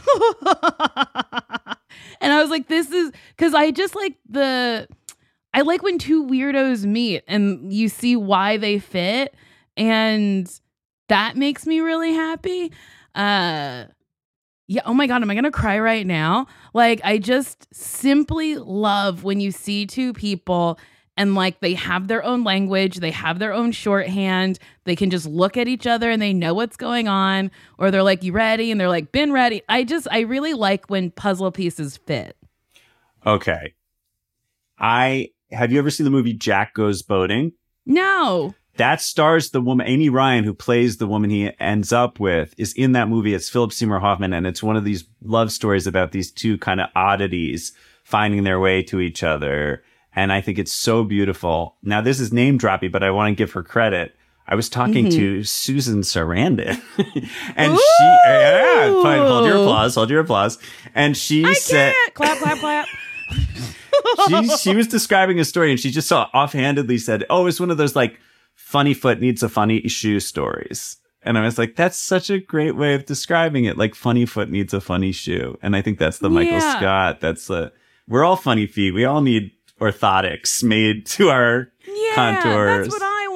And I was like, this is because I just like I like when two weirdos meet and you see why they fit. And that makes me really happy. Yeah. Oh my God. Am I going to cry right now? Like, I just simply love when you see two people and like they have their own language, they have their own shorthand, they can just look at each other and they know what's going on, or they're like, you ready? And they're like, been ready. I really like when puzzle pieces fit. Okay. Have you ever seen the movie Jack Goes Boating? No. That stars the woman, Amy Ryan, who plays the woman he ends up with, is in that movie. It's Philip Seymour Hoffman, and it's one of these love stories about these two kind of oddities finding their way to each other. And I think it's so beautiful. Now, this is name droppy, but I want to give her credit. I was talking to Susan Sarandon, and hold your applause. And she said, clap, clap, clap. she was describing a story, and she just offhandedly said, "Oh, it's one of those like funny foot needs a funny shoe stories." And I was like, that's such a great way of describing it. Like funny foot needs a funny shoe. And I think that's the Michael Scott. We're all funny feet. We all need orthotics made to our contours. That's what I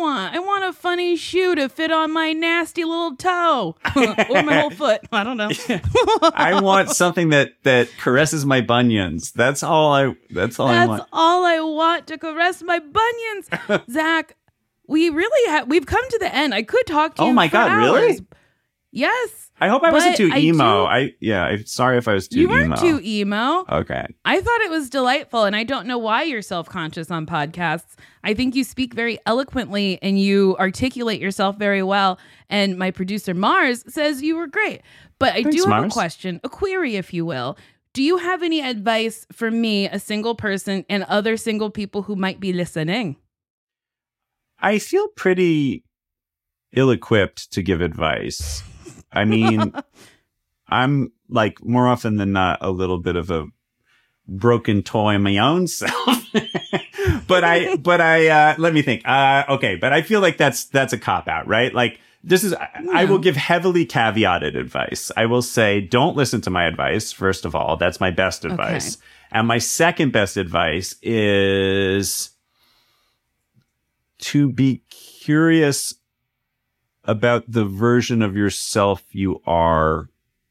want? I want a funny shoe to fit on my nasty little toe or my whole foot. I don't know. I want something that caresses my bunions. That's all I want. That's all I want, to caress my bunions. Zach, we've come to the end. I could talk to you. Oh my for God, hours. really? Yes. I hope I wasn't too emo. I'm sorry if I was too emo. You weren't too emo. Okay. I thought it was delightful, and I don't know why you're self-conscious on podcasts. I think you speak very eloquently and you articulate yourself very well. And my producer, Mars, says you were great. But I do have Mars. a question, a query, if you will. Do you have any advice for me, a single person, and other single people who might be listening? I feel pretty ill-equipped to give advice. I mean, I'm like more often than not a little bit of a broken toy my own self. but I let me think. Okay. But I feel like that's a cop out, right? Like I will give heavily caveated advice. I will say, don't listen to my advice. First of all, that's my best advice. Okay. And my second best advice is to be curious about the version of yourself you are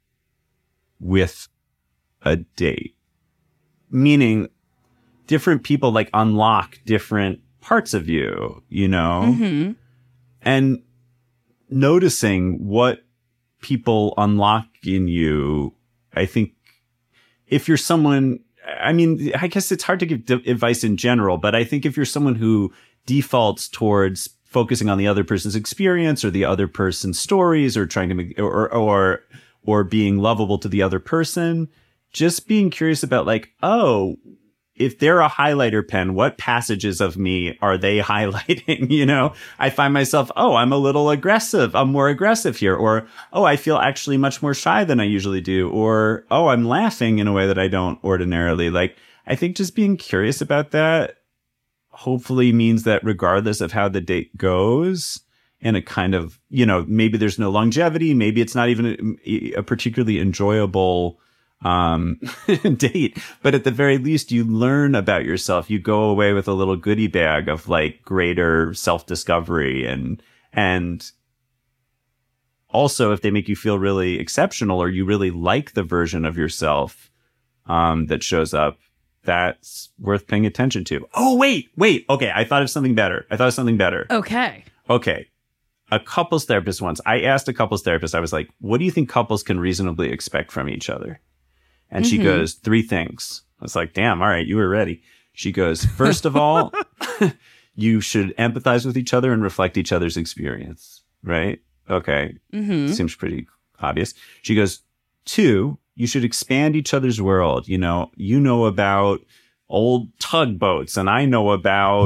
with a date. Meaning, different people like unlock different parts of you, you know? Mm-hmm. And noticing what people unlock in you, I think if you're someone, I mean, I guess it's hard to give advice in general, but I think if you're someone who defaults towards focusing on the other person's experience or the other person's stories or trying to make, or being lovable to the other person, just being curious about like, oh, if they're a highlighter pen, what passages of me are they highlighting? You know, I find myself, oh, I'm a little aggressive. I'm more aggressive here. Or, oh, I feel actually much more shy than I usually do. Or, oh, I'm laughing in a way that I don't ordinarily. Like, I think just being curious about that hopefully means that regardless of how the date goes, and a kind of, you know, maybe there's no longevity, maybe it's not even a particularly enjoyable date, but at the very least you learn about yourself. You go away with a little goodie bag of like greater self-discovery, and also if they make you feel really exceptional or you really like the version of yourself that shows up, that's worth paying attention to. Oh, wait. Okay. I thought of something better. Okay. A couples therapist once, I asked a couples therapist, I was like, what do you think couples can reasonably expect from each other? And she goes, 3 things. I was like, damn, all right, you were ready. She goes, first of all, you should empathize with each other and reflect each other's experience. Right? Okay. Seems pretty obvious. She goes, 2, you should expand each other's world. You know about old tugboats, and I know about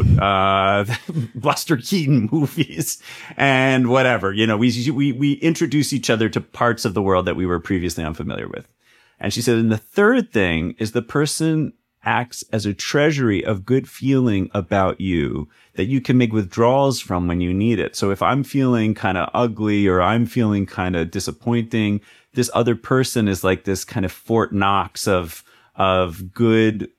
Buster Keaton movies and whatever. You know, we introduce each other to parts of the world that we were previously unfamiliar with. And she said, and the third thing is the person acts as a treasury of good feeling about you that you can make withdrawals from when you need it. So if I'm feeling kind of ugly or I'm feeling kind of disappointing, this other person is like this kind of Fort Knox of good,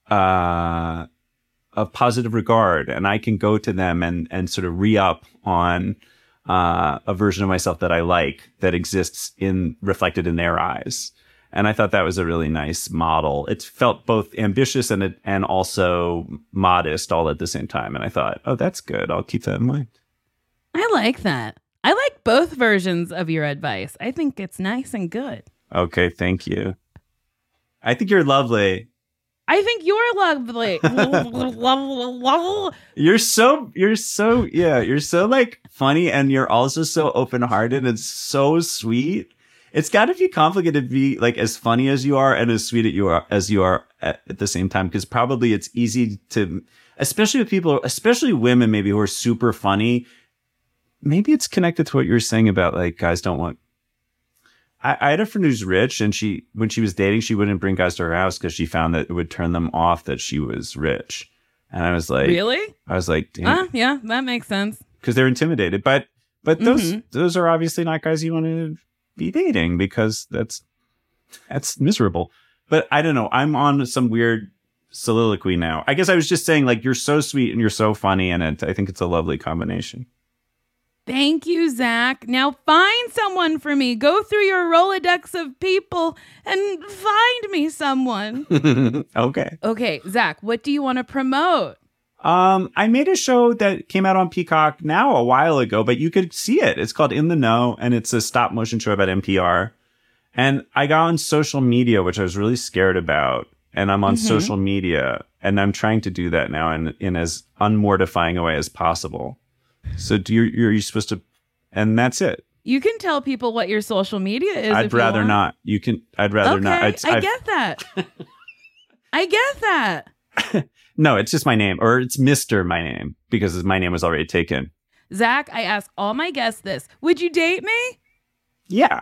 of positive regard. And I can go to them and sort of re-up on a version of myself that I like, that exists reflected in their eyes. And I thought that was a really nice model. It felt both ambitious and also modest all at the same time. And I thought, oh, that's good. I'll keep that in mind. I like that. I like both versions of your advice. I think it's nice and good. Okay, thank you. I think you're lovely. I think you're lovely. You're so like funny, and you're also so open-hearted and so sweet. It's got to be complicated to be like as funny as you are and as sweet as you are at the same time, because probably it's easy to, especially with people, especially women maybe who are super funny. Maybe it's connected to what you were saying about like guys don't want. I had a friend who's rich, and when she was dating, she wouldn't bring guys to her house because she found that it would turn them off that she was rich. And I was like, really? I was like, damn. Yeah, that makes sense. Because they're intimidated, but those are obviously not guys you want to be dating, because that's miserable. But I don't know. I'm on some weird soliloquy now. I guess I was just saying, like, you're so sweet and you're so funny, and I think it's a lovely combination. Thank you, Zach. Now find someone for me. Go through your Rolodex of people and find me someone. Okay. Okay, Zach, what do you want to promote? I made a show that came out on Peacock now a while ago, but you could see it. It's called In the Know, and it's a stop motion show about NPR. And I got on social media, which I was really scared about. And I'm on social media, and I'm trying to do that now in as unmortifying a way as possible. So you're supposed to, and that's it. You can tell people what your social media is. I'd rather not. I'd rather not. I get that. I get that. No, it's just my name, or it's Mr. my name, because my name was already taken. Zach, I ask all my guests this. Would you date me? Yeah.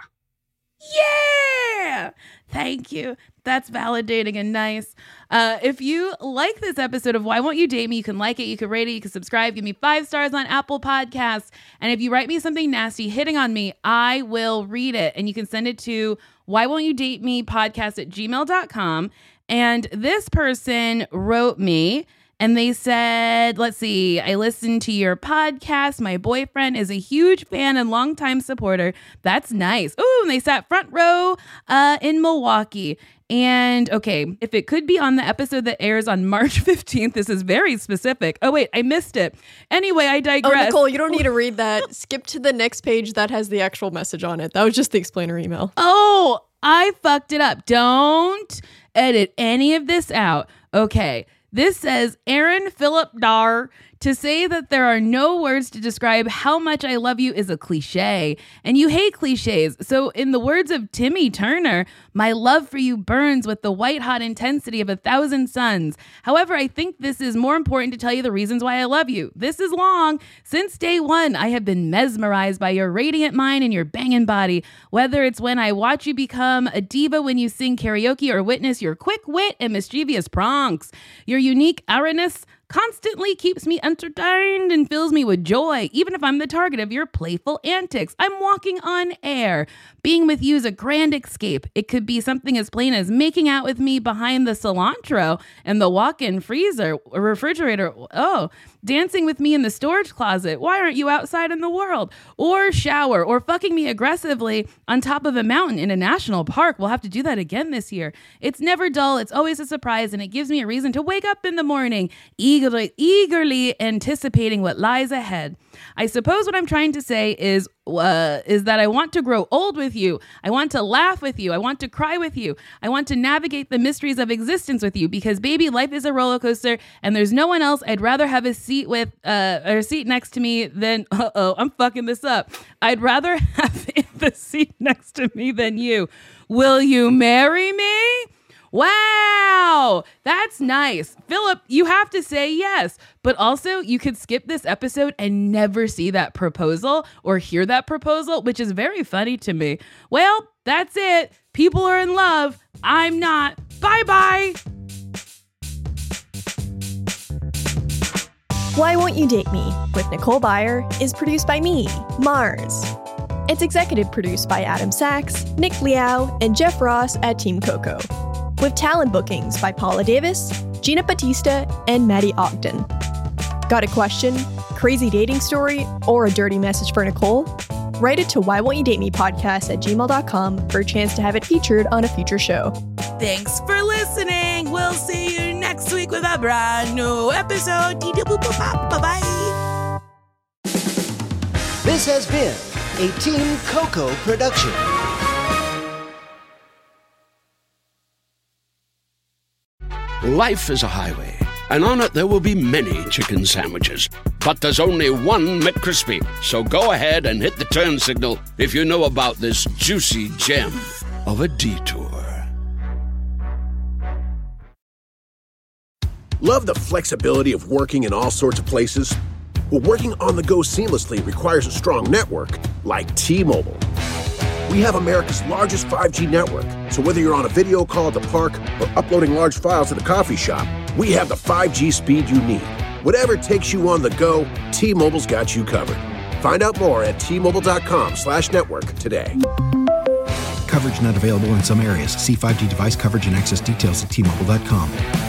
Yeah! Thank you. That's validating and nice. If you like this episode of Why Won't You Date Me, you can like it, you can rate it, you can subscribe, give me 5 stars on Apple Podcasts. And if you write me something nasty hitting on me, I will read it. And you can send it to whywon'tyoudate.me@gmail.com. And this person wrote me, and they said, let's see, I listened to your podcast. My boyfriend is a huge fan and longtime supporter. That's nice. Ooh, and they sat front row in Milwaukee. And okay, if it could be on the episode that airs on March 15th, this is very specific. Oh, wait, I missed it. Anyway, I digress. Oh, Nicole, you don't need to read that. Skip to the next page that has the actual message on it. That was just the explainer email. Oh, I fucked it up. Don't edit any of this out. Okay. This says, Aaron Philip Dar, to say that there are no words to describe how much I love you is a cliche, and you hate cliches. So in the words of Timmy Turner, my love for you burns with the white-hot intensity of 1,000 suns. However, I think this is more important to tell you the reasons why I love you. This is long. Since day one, I have been mesmerized by your radiant mind and your banging body. Whether it's when I watch you become a diva when you sing karaoke or witness your quick wit and mischievous pranks. Your unique awareness constantly keeps me entertained and fills me with joy, even if I'm the target of your playful antics. I'm walking on air. Being with you is a grand escape. It could be something as plain as making out with me behind the cilantro and the walk-in freezer or refrigerator. Oh, dancing with me in the storage closet. Why aren't you outside in the world? Or shower, or fucking me aggressively on top of a mountain in a national park. We'll have to do that again this year. It's never dull. It's always a surprise, and it gives me a reason to wake up in the morning, eagerly anticipating what lies ahead. I suppose what I'm trying to say is that I want to grow old with you. I want to laugh with you. I want to cry with you. I want to navigate the mysteries of existence with you, because baby, life is a roller coaster, and there's no one else I'd rather have a seat with or a seat next to me than I'm fucking this up. I'd rather have the seat next to me than you. Will you marry me? Wow, that's nice. Philip, you have to say yes, but also you could skip this episode and never see that proposal or hear that proposal, which is very funny to me. Well, that's it. People are in love. I'm not. Bye-bye. Why Won't You Date Me with Nicole Byer is produced by me, Mars. It's executive produced by Adam Sachs, Nick Liao, and Jeff Ross at Team Coco, with talent bookings by Paula Davis, Gina Batista, and Maddie Ogden. Got a question, crazy dating story, or a dirty message for Nicole? Write it to whywon'tyoudate.me@gmail.com for a chance to have it featured on a future show. Thanks for listening. We'll see you next week with a brand new episode. Bye-bye. This has been a Team Coco production. Life is a highway, and on it there will be many chicken sandwiches. But there's only one McCrispy. So go ahead and hit the turn signal if you know about this juicy gem of a detour. Love the flexibility of working in all sorts of places? Well, working on the go seamlessly requires a strong network like T-Mobile. We have America's largest 5G network, so whether you're on a video call at the park or uploading large files at a coffee shop, we have the 5G speed you need. Whatever takes you on the go, T-Mobile's got you covered. Find out more at T-Mobile.com/network today. Coverage not available in some areas. See 5G device coverage and access details at T-Mobile.com.